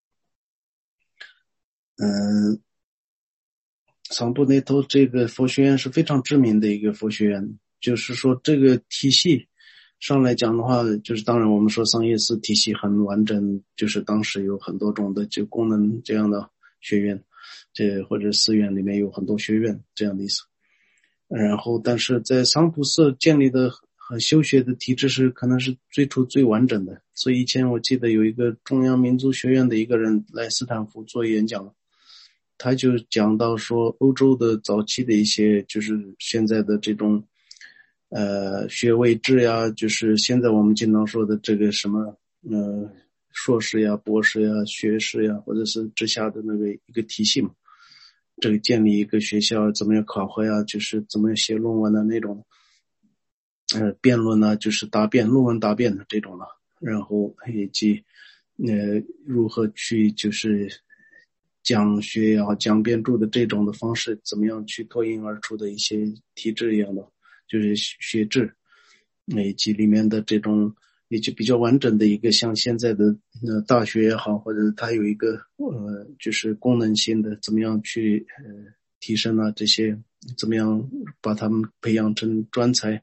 桑布那头这个佛学院是非常知名的一个佛学院，就是说这个体系上来讲的话，就是当然我们说桑叶寺体系很完整，就是当时有很多种的就功能这样的学院，这或者寺院里面有很多学院这样的意思。然后但是在桑普寺建立的和修学的体制是可能是最初最完整的，所以以前我记得有一个中央民族学院的一个人来斯坦福做演讲，他就讲到说欧洲的早期的一些就是现在的这种学位制呀，就是现在我们经常说的这个什么硕士呀、博士呀、学士呀，或者是之下的那个一个体系嘛。这个建立一个学校怎么样考核呀，就是怎么样写论文的那种辩论呢，就是论文答辩的这种了，然后以及如何去就是讲学也好讲辩著的这种的方式，怎么样去脱颖而出的一些体制一样的，就是学制，以及里面的这种也就比较完整的一个，像现在的大学也好，或者它有一个就是功能性的，怎么样去提升啊，这些怎么样把他们培养成专才，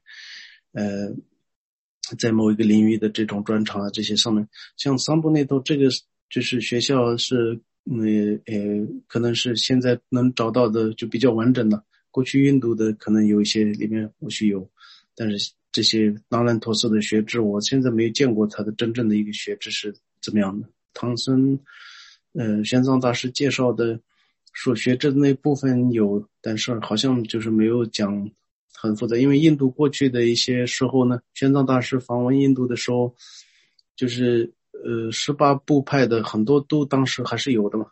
在某一个领域的这种专长啊，这些上面，像桑布内托这个就是学校是可能是现在能找到的就比较完整的，过去印度的可能有一些里面或许有，但是这些纳兰陀寺的学制，我现在没有见过他的真正的一个学制是怎么样的。唐僧玄奘大师介绍的说学制的那部分有，但是好像就是没有讲很复杂，因为印度过去的一些时候呢，玄奘大师访问印度的时候，就是18部派的很多都当时还是有的嘛，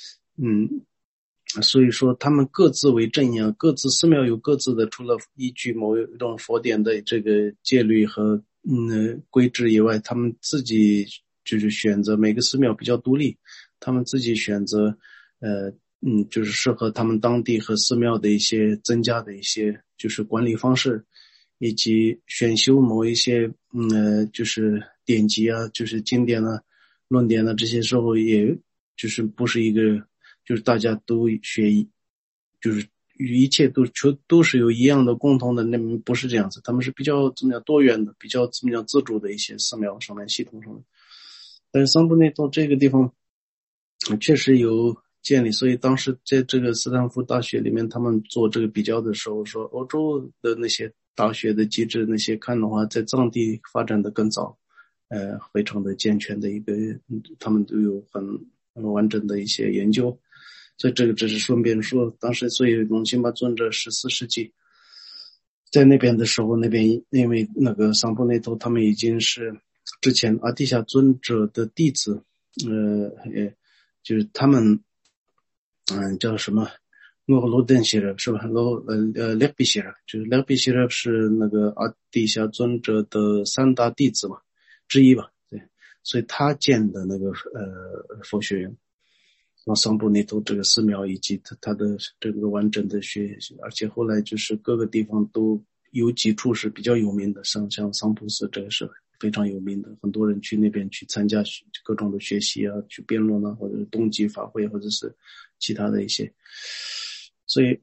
所以说他们各自为正呀，各自寺庙有各自的，除了依据某一种佛典的这个戒律和规制以外，他们自己就是选择每个寺庙比较独立，他们自己选择就是适合他们当地和寺庙的一些增加的一些就是管理方式，以及选修某一些就是典籍啊，就是经典啊、论点啊，这些时候也就是不是一个就是大家都学就是一切都是有一样的共同的，那不是这样子，他们是比较怎么样多元的，比较怎么样自主的一些寺庙上面系统上面。但是桑布内托这个地方确实有建立，所以当时在这个斯坦福大学里面，他们做这个比较的时候说，欧洲的那些大学的机制那些看的话，在藏地发展的更早，非常的健全的一个，他们都有很完整的一些研究。所以这个只是顺便说，当时所以隆辛巴尊者14世纪在那边的时候，那边因为那个桑布内托他们已经是之前阿底夏尊者的弟子，就是他们叫什么罗登希勒是吧？列比希勒，就是列比希勒是那个阿底夏尊者的3大弟子嘛之一吧，对，所以他建的那个佛学院。桑布内托这个寺庙以及它的这个完整的学习，而且后来就是各个地方都有几处是比较有名的，像桑普寺这个是非常有名的，很多人去那边去参加各种的学习啊，去辩论啊，或者冬季法会，或者是其他的一些。所以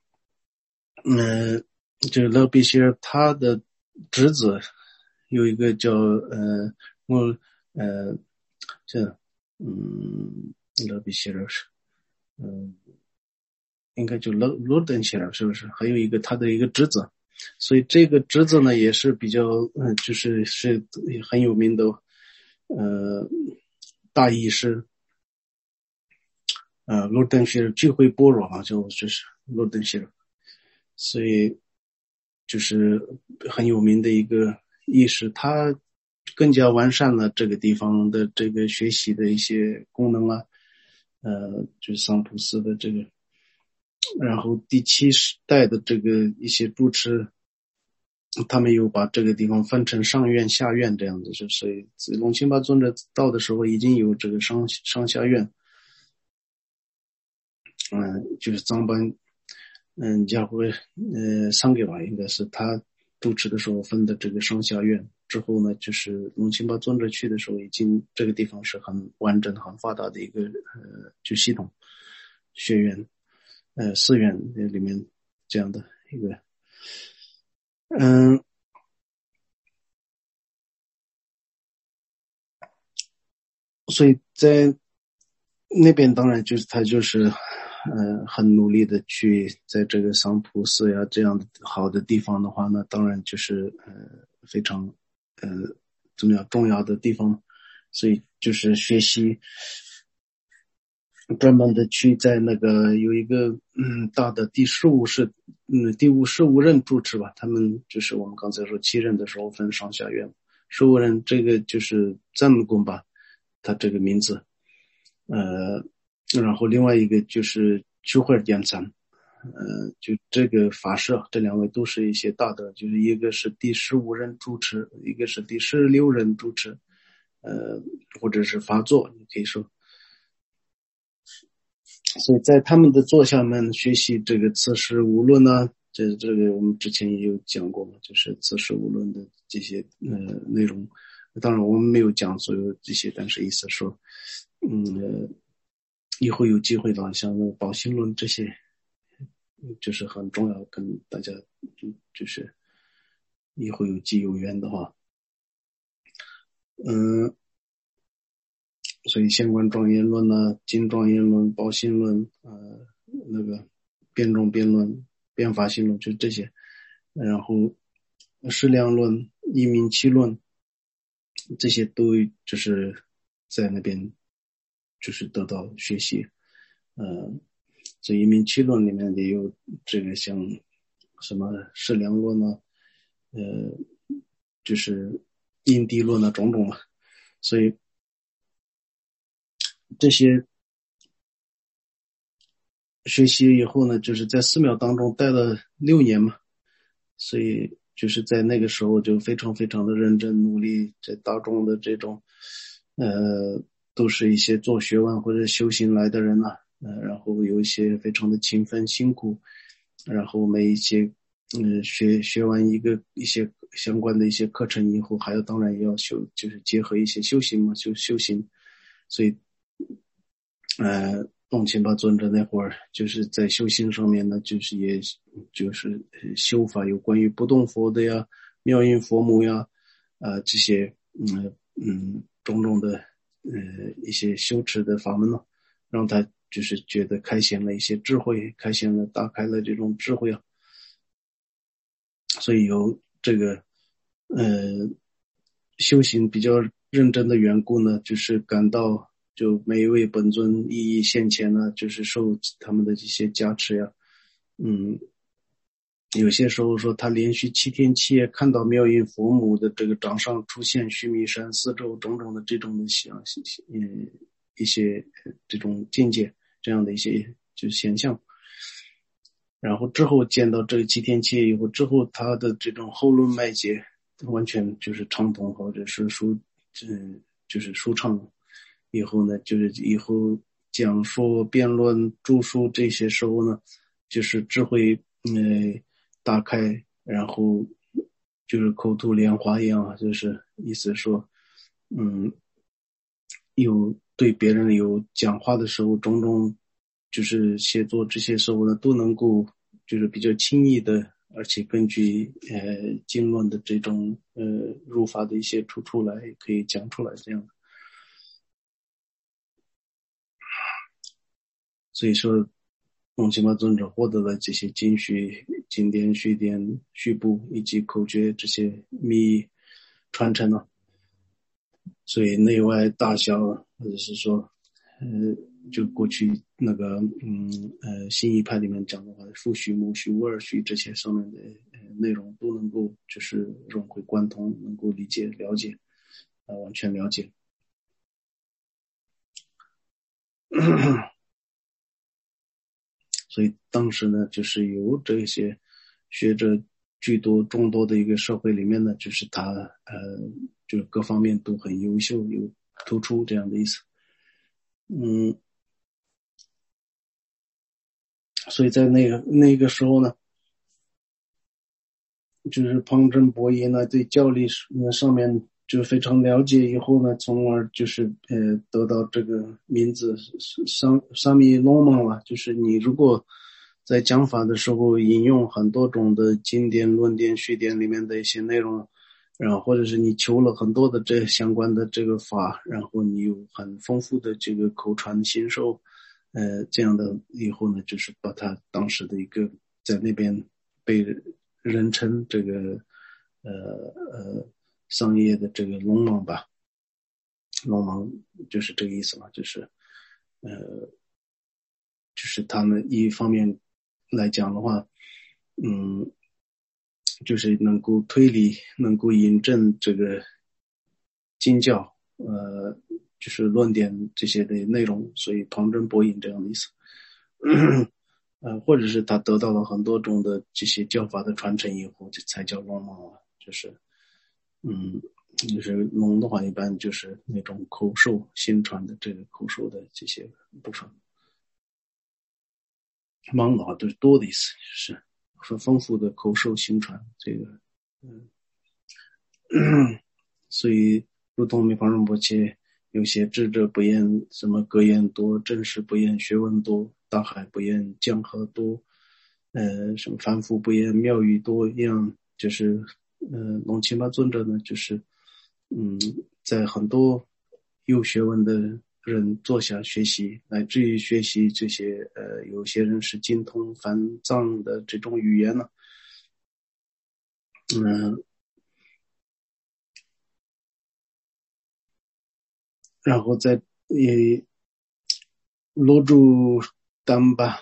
这个勒比希尔他的侄子有一个叫勒比希尔是应该就罗登希尔是不是？还有一个他的一个侄子，所以这个侄子呢也是比较就是很有名的大义师罗登希尔聚会般若啊，就是罗登希尔，所以就是很有名的一个意识，他更加完善了这个地方的这个学习的一些功能啊，就是桑普斯的这个，然后第7代的这个一些住持，他们又把这个地方分成上院下院这样子，所以隆辛巴尊者到的时候已经有这个上下院，就是藏班家辉桑给吧，应该是他主持的时候分的这个上下院。之后呢，就是隆辛巴尊者去的时候，已经这个地方是很完整、很发达的一个就系统学院，寺院里面这样的一个，所以在那边当然就是他就是很努力的去在这个桑普寺呀这样的好的地方的话呢，当然就是非常怎么样重要的地方，所以就是学习专门的去在那个有一个大的第15任住持吧，他们就是我们刚才说7任的时候分上下院，15任这个就是赞木公吧，他这个名字，然后另外一个就是秋会点赞，就这个法师这2位都是一些大的，就是一个是第15任住持，一个是第16任住持，或者是法座，你可以说。所以在他们的座下面学习这个刺史无论呢，这个我们之前也有讲过嘛，就是刺史无论的这些内容， 当然我们没有讲所有这些，但是意思说以后有机会的像那个宝心论这些就是很重要，跟大家就是以后有机有缘的话所以相关庄严论呢、经庄严论、宝心论那个辩证辩论、辩法性论，就这些，然后适量论、一名七论，这些都就是在那边就是得到学习。这一名七论里面也有这个像什么适量论呢，就是因地论的种种嘛，所以这些学习以后呢，就是在寺庙当中待了6年嘛，所以就是在那个时候就非常非常的认真努力，在大众的这种都是一些做学问或者修行来的人呐，然后有一些非常的勤奋辛苦，然后每一些学完一些相关的一些课程以后，还有当然也要就是结合一些修行嘛，修行，所以洞庆巴尊者那会儿就是在修行上面呢，就是也就是修法有关于不动佛的呀、妙音佛母呀，这些种种的一些修持的法门呢，让他就是觉得开显了一些智慧，打开了这种智慧啊，所以有这个修行比较认真的缘故呢，就是感到就每一位本尊一一现前呢，就是受他们的这些加持呀，有些时候说他连续7天7夜看到妙音佛母的这个掌上出现须弥山四周种种的这种的一些这种境界，这样的一些就是现象。然后之后见到这个7天7夜以后，之后他的这种后轮脉结完全就是畅通，或者是就是舒畅。以后呢，就是以后讲说辩论著书这些时候呢，就是智慧打开，然后就是口吐莲花一样，就是意思说有对别人有讲话的时候，种种就是写作这些时候呢，都能够就是比较轻易的，而且根据经论的这种入法的一些出来，可以讲出来这样。所以说，宗喀巴尊者获得了这些经典、序典、序部以及口诀这些密传承了。所以内外大小，或者是说，就过去那个新一派里面讲的话，父序、母序、无二序这些上面的内容都能够就是融会贯通，能够理解了解，完全了解。所以当时呢，就是有这些学者众多的一个社会里面呢，就是他就是各方面都很优秀，有突出这样的意思。所以在那个时候呢，就是旁征博引呢，对教理上面就非常了解，以后呢，从而就是得到这个名字沙弥罗蒙了。就是你如果在讲法的时候引用很多种的经典、论点、序典里面的一些内容，然后或者是你求了很多的这相关的这个法，然后你有很丰富的这个口传心授，这样的以后呢，就是把他当时的一个在那边被人称这个商业的这个龙王吧，龙王就是这个意思嘛，就是就是他们一方面来讲的话，就是能够推理，能够引证这个经教，就是论点这些的内容，所以旁征博引这样的意思。或者是他得到了很多种的这些教法的传承以后，这才叫龙王啊。就是龙的话，一般就是那种口授心传的这个口授的这些部分。王的话都是多的意思，就是很丰富的口授心传这个，所以如同密方仁波切有些智者不言什么格言多，正式不言学问多，大海不言江河多，什么凡夫不言妙语多一样，就是龙钦巴尊者呢，就是在很多有学问的人坐下学习，乃至于学习这些有些人是精通梵藏的这种语言呢，然后在罗珠丹巴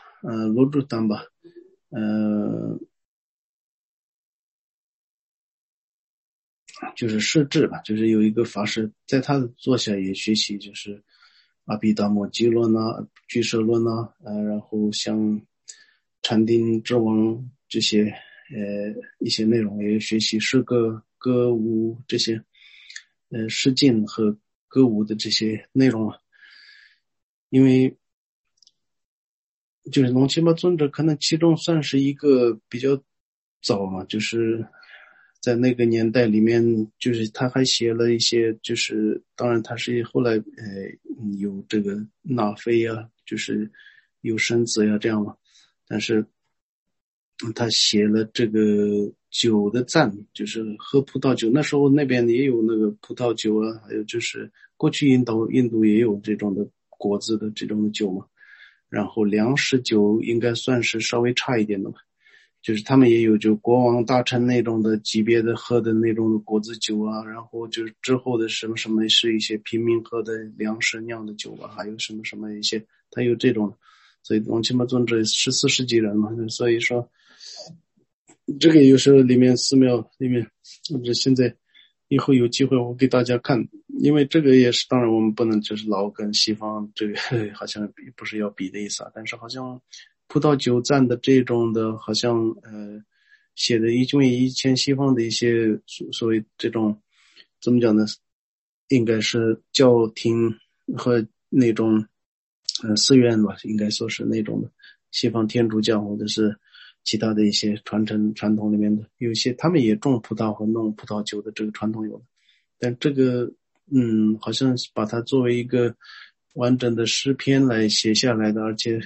就是设置吧，就是有一个法师在他的座下也学习，就是阿毗达摩基论啊、俱舍论啊，然后像禅定之王这些一些内容也学习诗歌、歌舞这些诗经和歌舞的这些内容啊，因为就是龙钦巴尊者可能其中算是一个比较早嘛，就是在那个年代里面，就是他还写了一些，就是当然他是后来有这个纳菲啊，就是有生子呀这样嘛，但是他写了这个酒的赞，就是喝葡萄酒，那时候那边也有那个葡萄酒啊，还有就是过去印度也有这种的果子的这种的酒嘛，然后粮食酒应该算是稍微差一点的吧，就是他们也有就国王大臣那种的级别的喝的那种果子酒啊，然后就是之后的什么什么是一些平民喝的粮食酿的酒啊，还有什么什么一些，他有这种，所以龙钦巴尊者14世纪人嘛，所以说这个有时候里面寺庙里面，这现在以后有机会我给大家看，因为这个也是当然我们不能就是老跟西方这个好像不是要比的意思啊，但是好像葡萄酒赞的这种的好像写的因为以前西方的一些所谓这种怎么讲呢，应该是教廷和那种寺院吧，应该说是那种的西方天主教或者是其他的一些传统里面的，有些他们也种葡萄和弄葡萄酒的这个传统有的，但这个好像把它作为一个完整的诗篇来写下来的，而且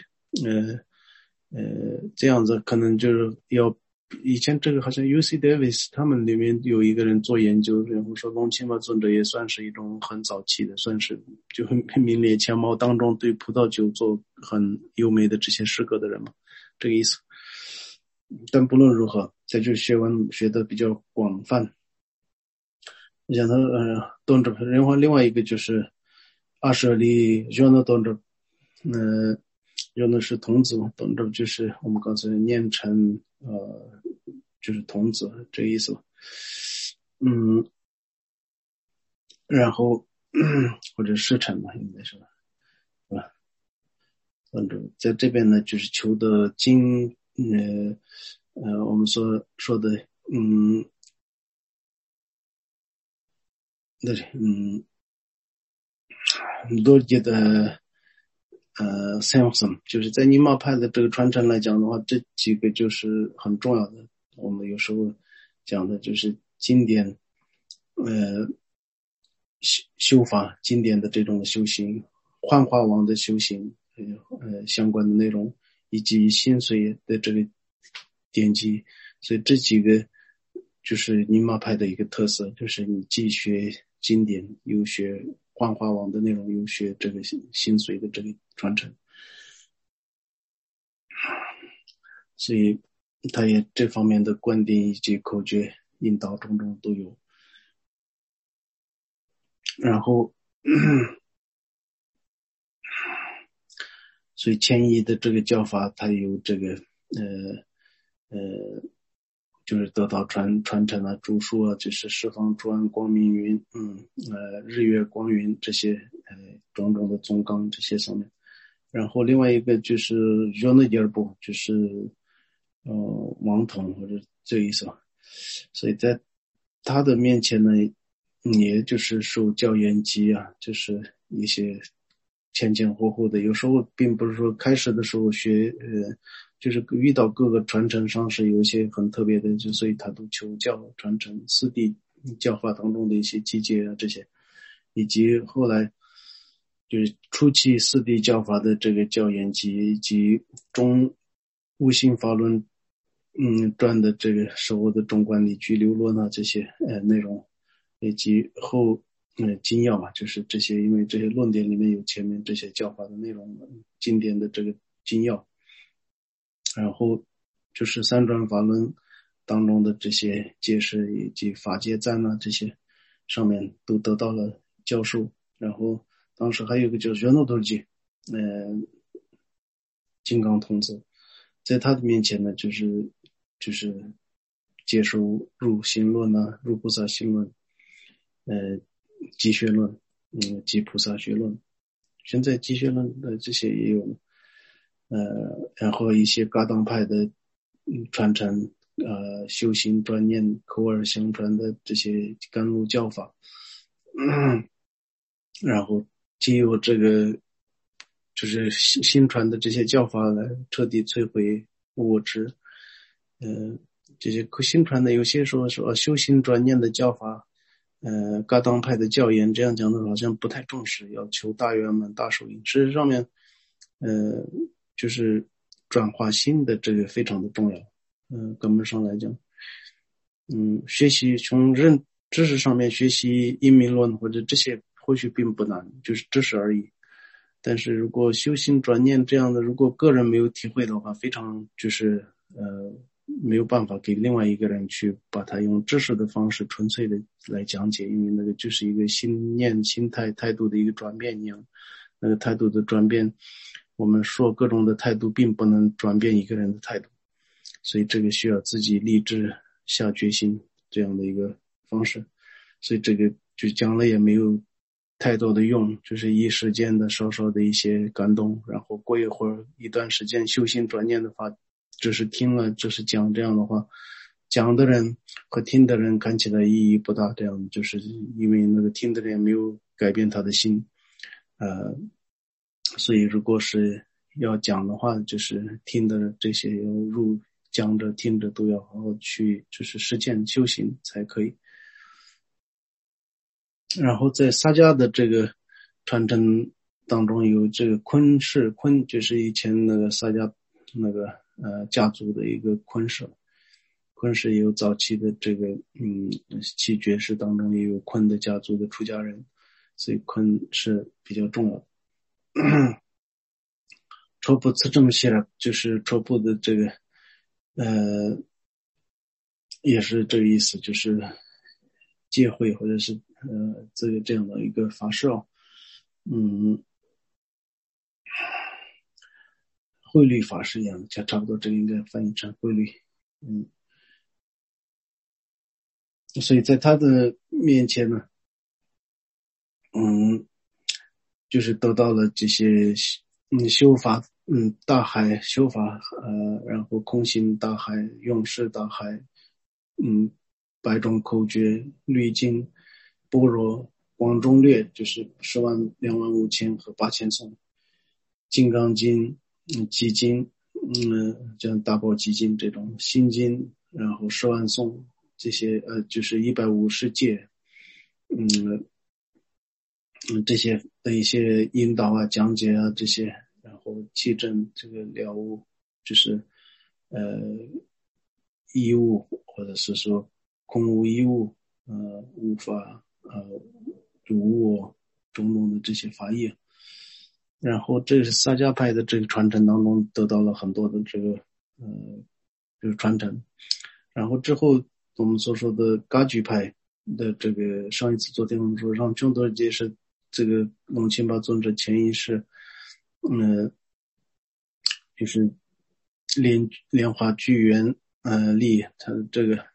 这样子可能就是要以前这个好像 UC Davis 他们里面有一个人做研究，然后说龙钦巴尊者也算是一种很早期的，算是就很名列前茅当中对葡萄酒做很优美的这些诗歌的人嘛，这个意思。但不论如何，在这学问学的比较广泛。我想他东哲，然后另外一个就是阿舍利热那东哲，热那是童子嘛，东哲就是我们刚才念成就是童子这个意思。然后或者师承嘛，应该是吧，对吧？东哲在这边呢，就是求得经我们说的多杰的Samson， 就是在尼玛派的这个传承来讲的话，这几个就是很重要的。我们有时候讲的就是经典，修法经典的这种修行，幻化王的修行，相关的内容，以及心髓的这个典籍，所以这几个就是尼玛派的一个特色，就是你既学经典，又学幻化王的内容，又学这个心髓的这个传承，所以他也这方面的观点以及口诀引导种种都有。然后所以迁移的这个教法它有这个就是得到传承啊、著述啊，就是十方诸安光明云，日月光云这些种种的宗纲这些上面。然后另外一个就是热那第二部，就是王统或者这意思吧。所以在他的面前呢，也就是受教研机啊，就是一些前前后后的，有时候并不是说开始的时候学就是遇到各个传承上是有一些很特别的，就所以他都求教传承四谛教法当中的一些机节啊这些， 以及后来就是初期四谛教法的这个教研以及中悟性法论传的这个时候的中观理居流落呢这些内容，以及后精要嘛，就是这些，因为这些论点里面有前面这些教法的内容，经典的这个精要，然后就是三转法论当中的这些解释以及法界赞啊这些上面都得到了教授。然后当时还有一个叫热诺多吉金刚童子，在他的面前呢就是接受入心论啊，入菩萨心论，积学论，积菩萨学论。现在积学论的这些也有，然后一些噶当派的传承，修行专念口耳相传的这些甘露教法，然后经由这个就是新传的这些教法来彻底摧毁我执，这些新传的有些说修行专念的教法，噶当派的教言这样讲的好像不太重视，要求大圆满大手印。事实上面，就是转化心的这个非常的重要。根本上来讲，学习从知识上面学习因明论或者这些或许并不难，就是知识而已。但是如果修行转念这样的，如果个人没有体会的话，非常就是没有办法给另外一个人去把它用知识的方式纯粹的来讲解，因为那个就是一个心念心态态度的一个转变一样，那个态度的转变，我们说各种的态度并不能转变一个人的态度，所以这个需要自己立志下决心这样的一个方式，所以这个就讲了也没有太多的用，就是一时间的稍稍的一些感动，然后过一会儿一段时间修心转念的话，只是听了只是讲，这样的话讲的人和听的人看起来意义不大，这样就是因为那个听的人没有改变他的心，所以如果是要讲的话，就是听的这些要讲着听着都要好好去就是实践修行才可以。然后在萨迦的这个传承当中有这个昆氏，昆就是以前那个萨迦那个家族的一个昆氏，昆氏也有早期的这个七绝世当中也有昆的家族的出家人，所以昆是比较重要的。戳布次正系了，就是戳布的这个也是这个意思，就是戒会或者是这样的一个法事哦，汇率法师一样，差不多这个应该翻译成汇率，所以在他的面前呢，就是得到了这些修法，大海修法，然后空行大海、永世大海，百种口诀、律经、般若、广中略，就是10万、2万5千和8000颂，金刚经、基经，像大宝基经这种心经，然后10万颂这些，就是150戒，这些的一些引导啊、讲解啊这些，然后气证这个了悟，就是义物或者是说空无一物，无法无我种种的这些法义。然后这是萨迦派的这个传承当中得到了很多的这个就是传承。然后之后我们所说的噶举派的这个上一次昨天我们说让众多解释这个龙钦巴尊者前一世就是莲花聚缘力，他的这个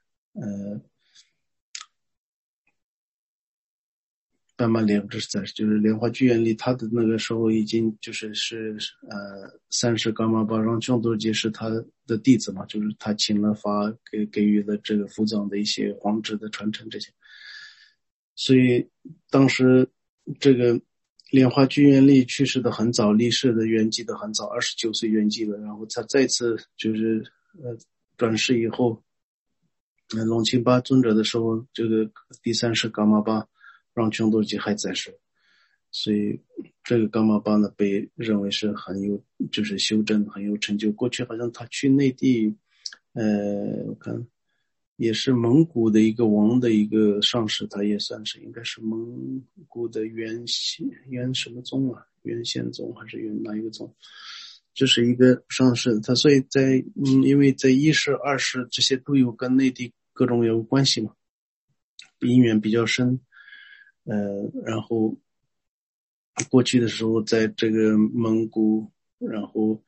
斑马莲这是在就是莲花聚缘力，他的那个时候已经就是30伽马巴让众多解释他的弟子嘛，就是他请了法给予了这个伏藏的一些皇旨的传承这些，所以当时这个莲花聚缘力去世的很早，离世的圆寂的很早，29岁圆寂了，然后他再次就是转世以后，龙钦巴尊者的时候，这个第3世伽玛巴让穷多吉还在世。所以这个噶玛巴呢被认为是很有就是修正很有成就。过去好像他去内地我看也是蒙古的一个王的一个上使，他也算是应该是蒙古的元什么宗啊，元宪宗还是元哪一个宗，就是一个上使。他所以在因为在一世二世这些都有跟内地各种有关系嘛，因缘比较深。然后过去的时候在这个蒙古，然后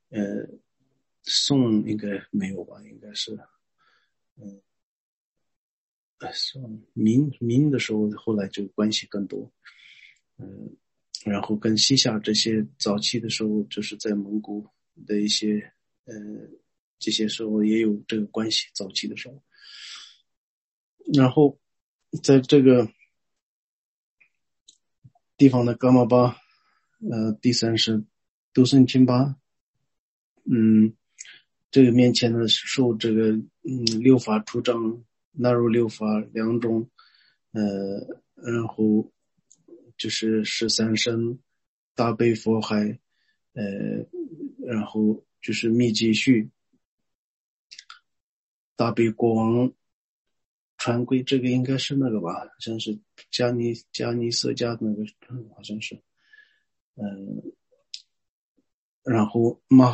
宋应该没有吧，应该是宋明的时候后来就关系更多。然后跟西夏这些早期的时候就是在蒙古的一些这些时候也有这个关系，早期的时候。然后在这个地方的噶玛巴第三是都森钦巴，这个面前呢受这个六法出藏，纳入六法两种，然后就是13身大悲佛海，然后就是密集序大悲国王传规，这个应该是那个吧，好像是加尼色加那个好像是，然后马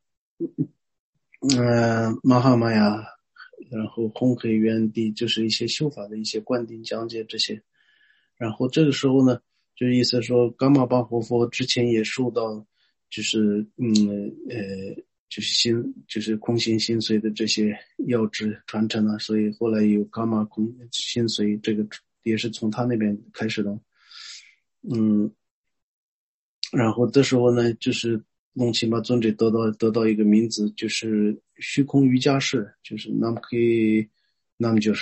哈玛呀，然后红黑原地就是一些修法的一些灌顶讲解这些。然后这个时候呢，就意思说噶玛巴活佛之前也受到就是就是空行心髓的这些要旨传承啊，所以后来有噶玛空心髓，这个也是从他那边开始的。然后这时候呢，就是隆钦巴尊者得到一个名字，就是虚空瑜伽士，就是 Namki Namjur，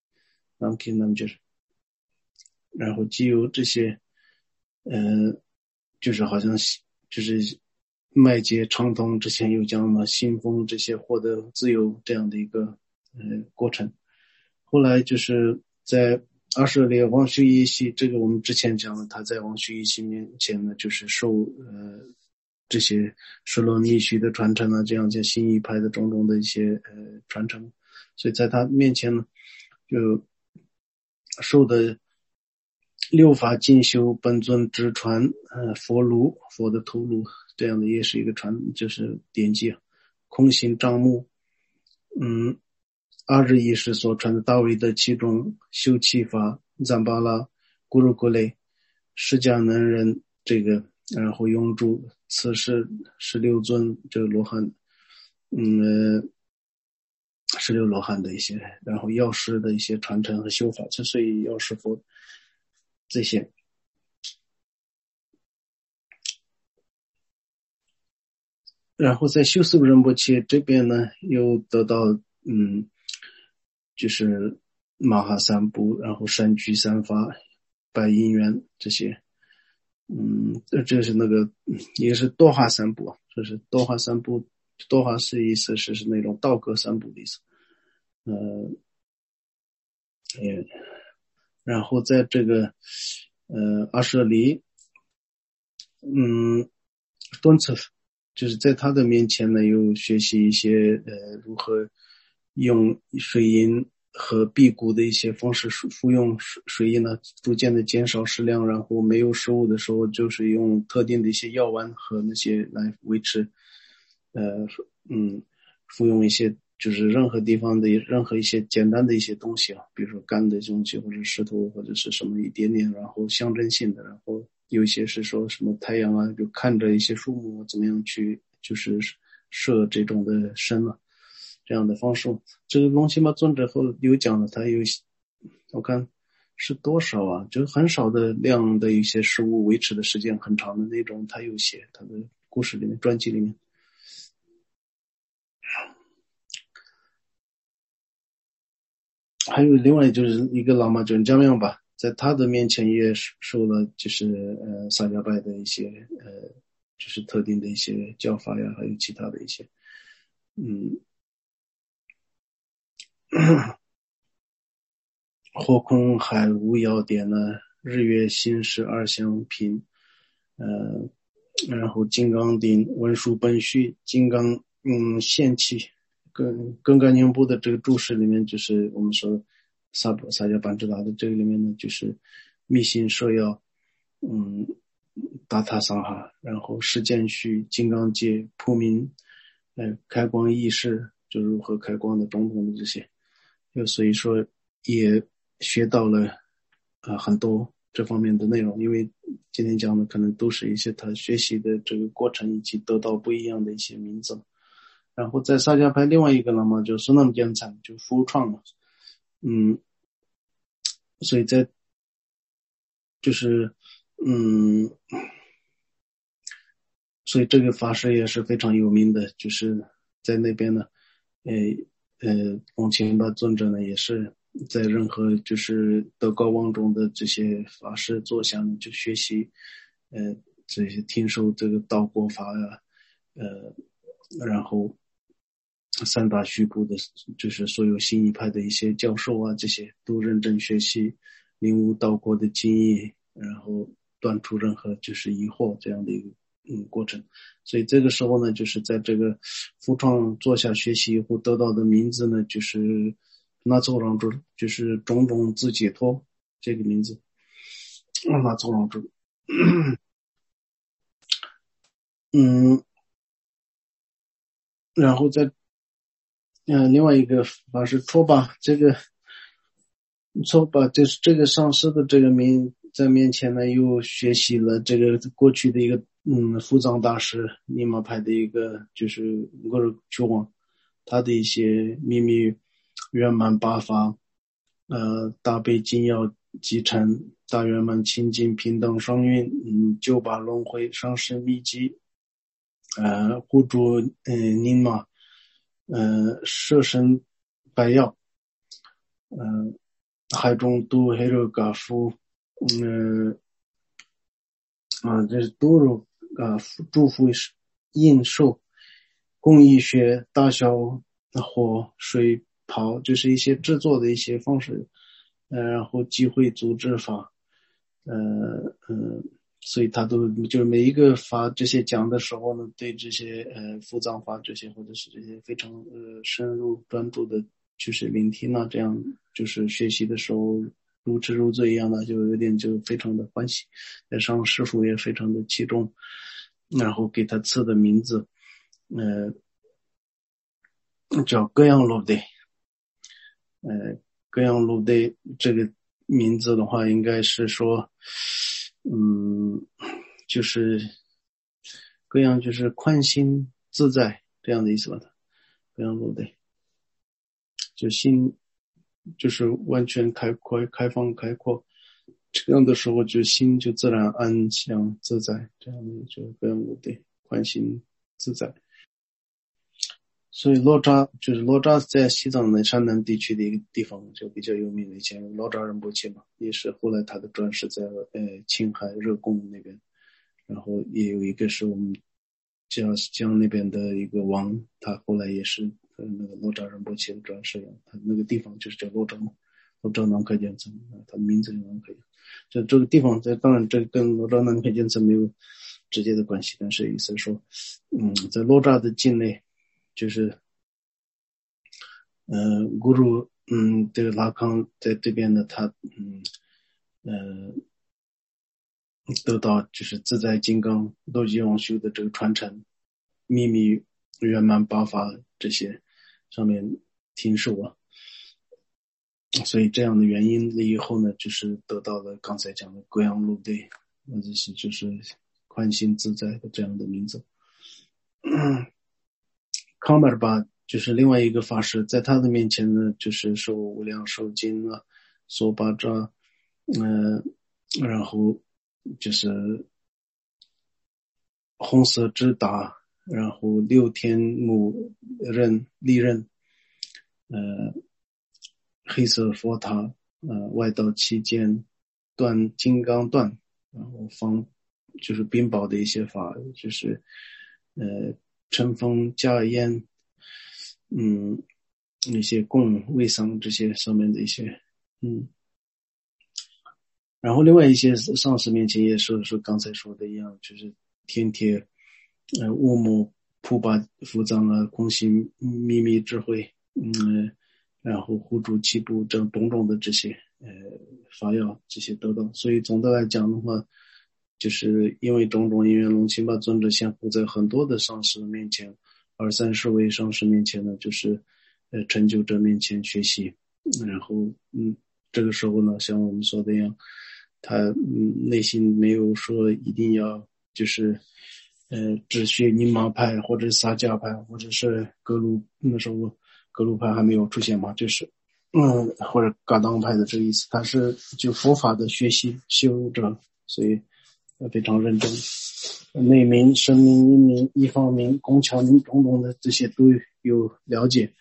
然后既有这些就是好像就是麦秸畅通，之前有讲了信封这些获得自由这样的一个过程。后来就是在阿舍利王须一系，这个我们之前讲了，他在王须一系面前呢，就是受这些舍罗密须的传承啊，这样些新一派的种种的一些传承，所以在他面前呢，就受的六法进修本尊之传，佛的头颅，这样的也是一个就是典籍，空行障目，阿日一世所传的大卫的七种修气法，赞巴拉、咕噜咕类、释迦能人这个，然后永住此世16尊这个罗汉16罗汉的一些，然后药师的一些传承和修法，之所以药师佛这些。然后在修宿仁波切这边呢，又得到就是马哈三部，然后山居三法、白因缘这些，这是那个也是多哈三部，这是多哈三部，多哈是意思是那种道格三部的意思，然后在这个阿舍离，敦次就是在他的面前呢，又学习一些如何用水银和辟谷的一些方式服用水银呢，逐渐的减少食量，然后没有食物的时候，就是用特定的一些药丸和那些来维持，服用一些就是任何地方的任何一些简单的一些东西啊，比如说干的东西或者石头或者是什么一点点，然后象征性的，然后有一些是说什么太阳啊，就看着一些树木怎么样去就是设这种的身啊，这样的方式。这个隆钦巴尊者后有讲了，他有我看是多少啊，就是很少的量的一些食物维持的时间很长的那种，他有写他的故事里面传记里面。还有另外就是一个喇嘛就是姜亮吧，在他的面前也受了就是萨迦拜的一些就是特定的一些教法呀，还有其他的一些火空海无要点呢， 日月星时二相平，然后金刚顶文殊本须金刚现气，跟干宁部的这个注释里面，就是我们说萨迦班智达的这个里面呢，就是密心摄要达他桑哈，然后世间须金刚界普明开光意识，就如何开光的种种的这些，就所以说也学到了很多这方面的内容，因为今天讲的可能都是一些他学习的这个过程，以及得到不一样的一些名字。然后在萨迦派另外一个呢嘛，就苏南建产就复创嘛，所以在就是所以这个法师也是非常有名的，就是在那边呢，隆钦巴尊者呢也是在任何就是德高望重的这些法师座下呢就学习，这些听受这个道果法啊，然后三大虚部的，就是所有新一派的一些教授啊，这些都认真学习，领悟道果的经验，然后断除任何就是疑惑这样的一个过程。所以这个时候呢，就是在这个复创坐下学习以后得到的名字呢，就是那走廊中，就是种种自解脱这个名字，那走廊中，然后在另外一个法是戳吧，这个戳吧就是这个上师的这个名在面前呢，又学习了这个过去的一个扶藏大师尼玛派的一个就是格尔曲王，他的一些秘密圆满八法，大悲金要集成大圆满清净平等双运，九把轮回上师秘籍，护主尼玛，舍身白药，海中都黑肉嘎夫，这是多肉祝福印寿工艺学大小火水泡，就是一些制作的一些方式，然后集会组织法，所以他都就是每一个法这些讲的时候呢，对这些复藏法这些或者是这些非常深入专注的，就是聆听啊，这样就是学习的时候如痴如醉一样的，就有点就非常的欢喜。在上师傅也非常的器重，然后给他赐的名字，叫格扬鲁德，格扬鲁德这个名字的话，应该是说，就是格扬就是宽心自在这样的意思吧？格扬鲁德就心就是完全开放开阔，这样的时候就心就自然安详自在，这样的就格扬鲁德宽心自在。所以罗扎就是罗扎在西藏的山南地区的一个地方，就比较有名的，以前罗扎仁波切嘛，也是后来他的转世在青海热贡那边，然后也有一个是我们江那边的一个王，他后来也是那个罗扎仁波切的转世人，他那个地方就是叫罗扎嘛，罗扎南开建村，他的名字就南开建，这个地方当然这跟罗扎南开建村没有直接的关系，但是意思说，在罗扎的境内。就是咕噜这个拉康在这边呢，他得到就是自在金刚罗吉王修的这个传承，秘密圆满八法这些上面听受啊，所以这样的原因了以后呢，就是得到了刚才讲的贵阳路队，或者是就是宽心自在的这样的名字。康巴尔巴就是另外一个法师，在他的面前呢，就是受无量寿经啊，所巴扎，然后就是红色直达，然后六天目利刃，黑色佛塔，外道七剑，断金刚断，然后就是冰雹的一些法，就是尘封加烟，一些供卫桑这些上面的一些， 然后另外一些上师面前也是刚才说的一样，就是天贴乌木普巴福藏啊，空行秘密智慧，然后护主七部这种种的这些法要这些得到。所以总的来讲的话，就是因为种种因缘龙钦巴尊者先后在很多的上师面前，20-30位上师面前呢，就是成就者面前学习，然后这个时候呢，像我们说的一样，他内心没有说一定要就是只学宁玛派或者萨迦派或者是格鲁，那时候格鲁派还没有出现嘛，就是或者噶当派的这个意思，他是就佛法的学习修者，所以非常认真。内明、声明、音明、一方明、工巧明种种的这些都有了解，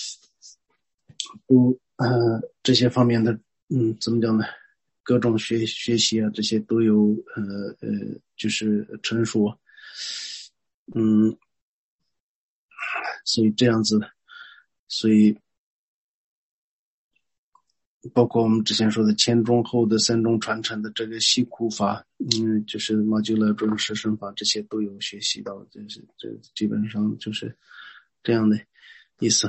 都这些方面的怎么讲呢？各种学习啊，这些都有就是成熟，所以这样子，所以包括我们之前说的前中后的三中传承的这个西苦法，就是马久勒中十胜法，这些都有学习到，这基本上就是这样的意思。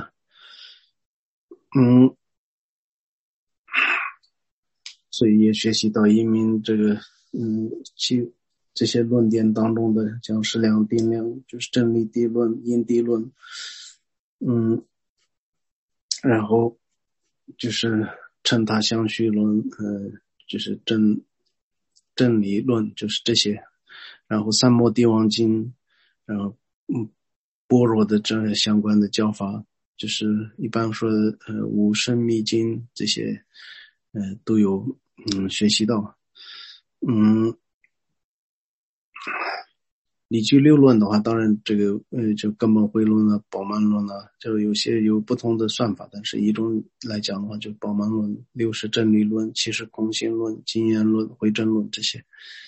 所以也学习到一名这个这些论点当中的像适量定量，就是真理地论、因地论，然后就是称他相续论，就是真理论，就是这些，然后三摩地王经，然后般若的这相关的教法，就是一般说五圣密经这些都有学习到。理据六论的话，当然这个就根本慧论啊、宝鬘论啊，就有些有不同的算法，但是一种来讲的话，就宝鬘论、六是真理论、七是空性论、经验论、回正论这些。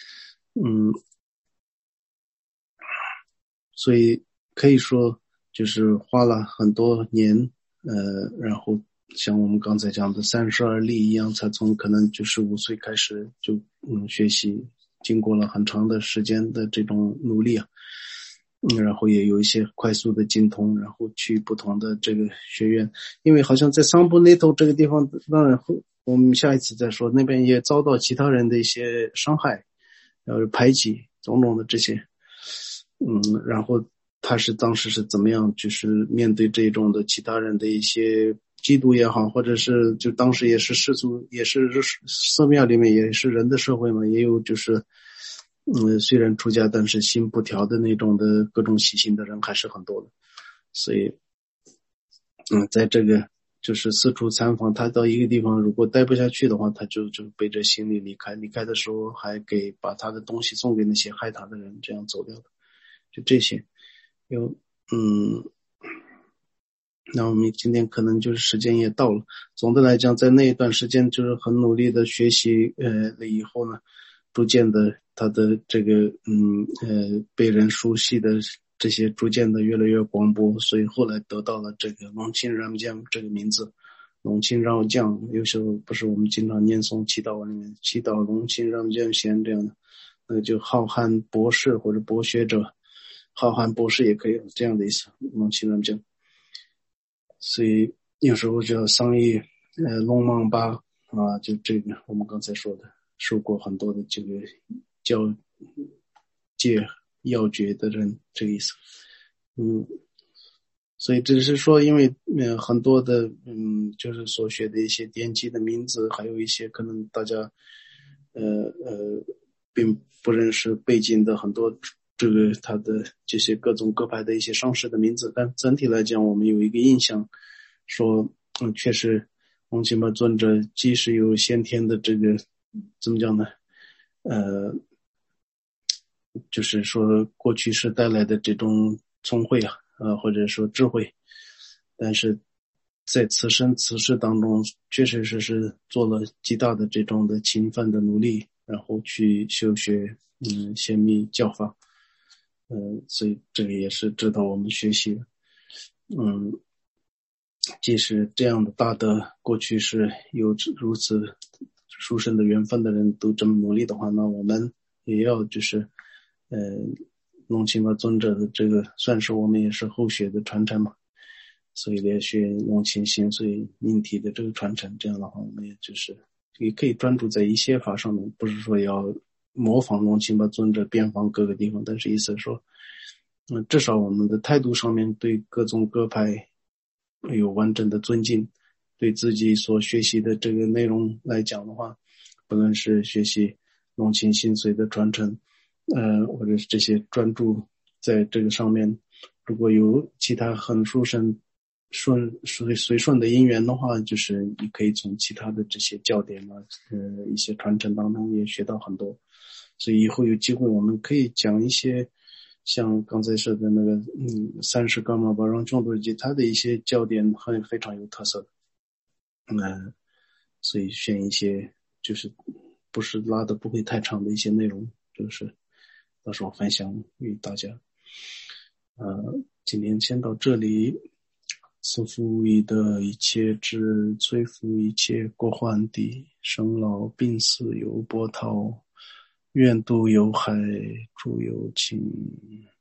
所以可以说就是花了很多年，然后像我们刚才讲的32例一样，才从可能就15岁开始就学习，经过了很长的时间的这种努力啊，然后也有一些快速的精通，然后去不同的这个学院，因为好像在桑布内头这个地方，当然我们下一次再说，那边也遭到其他人的一些伤害，然后排挤种种的这些。然后他是当时是怎么样，就是面对这种的其他人的一些嫉妒也好，或者是就当时也是世俗，也是寺庙里面也是人的社会嘛，也有就是虽然出家但是心不调的那种的各种习性的人还是很多的，所以在这个就是四处参访，他到一个地方如果待不下去的话，他就背着行李离开，离开的时候还把他的东西送给那些害他的人，这样走掉的。就这些那我们今天可能就是时间也到了。总的来讲，在那一段时间就是很努力的学习了以后呢，逐渐的他的这个被人熟悉的这些逐渐的越来越广播，所以后来得到了这个龙钦让将这个名字。龙钦让将有时候不是我们经常念诵祈祷文里面祈祷龙钦让将贤这样的，那就浩瀚博士或者博学者，浩瀚博士也可以有这样的意思，龙钦让将。所以有时候叫商业龙芒巴啊，就这个我们刚才说的，受过很多的这个教戒要诀的人，这个意思。所以只是说，因为很多的就是所学的一些典籍的名字，还有一些可能大家并不认识背景的很多这个他的这些各种各派的一些上师的名字，但整体来讲，我们有一个印象，说确实龙钦巴尊者既是有先天的这个怎么讲呢？就是说过去是带来的这种聪慧啊，或者说智慧，但是在此生此世当中，确实是做了极大的这种的勤奋的努力，然后去修学显密教法，所以这个也是值得我们学习的。即使这样的大德过去是有如此书生的缘分的人都这么努力的话，那我们也要就是弄清了尊者的这个，算是我们也是后学的传承嘛。所以连续弄清心髓命题的这个传承，这样的话我们也就是也可以专注在一些法上面，不是说要模仿弄清吧尊者遍访各个地方，但是意思是说至少我们的态度上面对各宗各派有完整的尊敬，对自己所学习的这个内容来讲的话，不论是学习弄清心髓的传承或者是这些专注在这个上面，如果有其他很殊胜随顺的因缘的话，就是你可以从其他的这些教典啊一些传承当中也学到很多。所以以后有机会我们可以讲一些像刚才说的那个30伽玛巴让众多及他的一些教典非常有特色的。所以选一些就是不是拉的不会太长的一些内容，就是到时候分享与大家。今天先到这里。赐福以德一切智，摧伏一切过患地，生老病死有波涛，愿度有海，诸有情。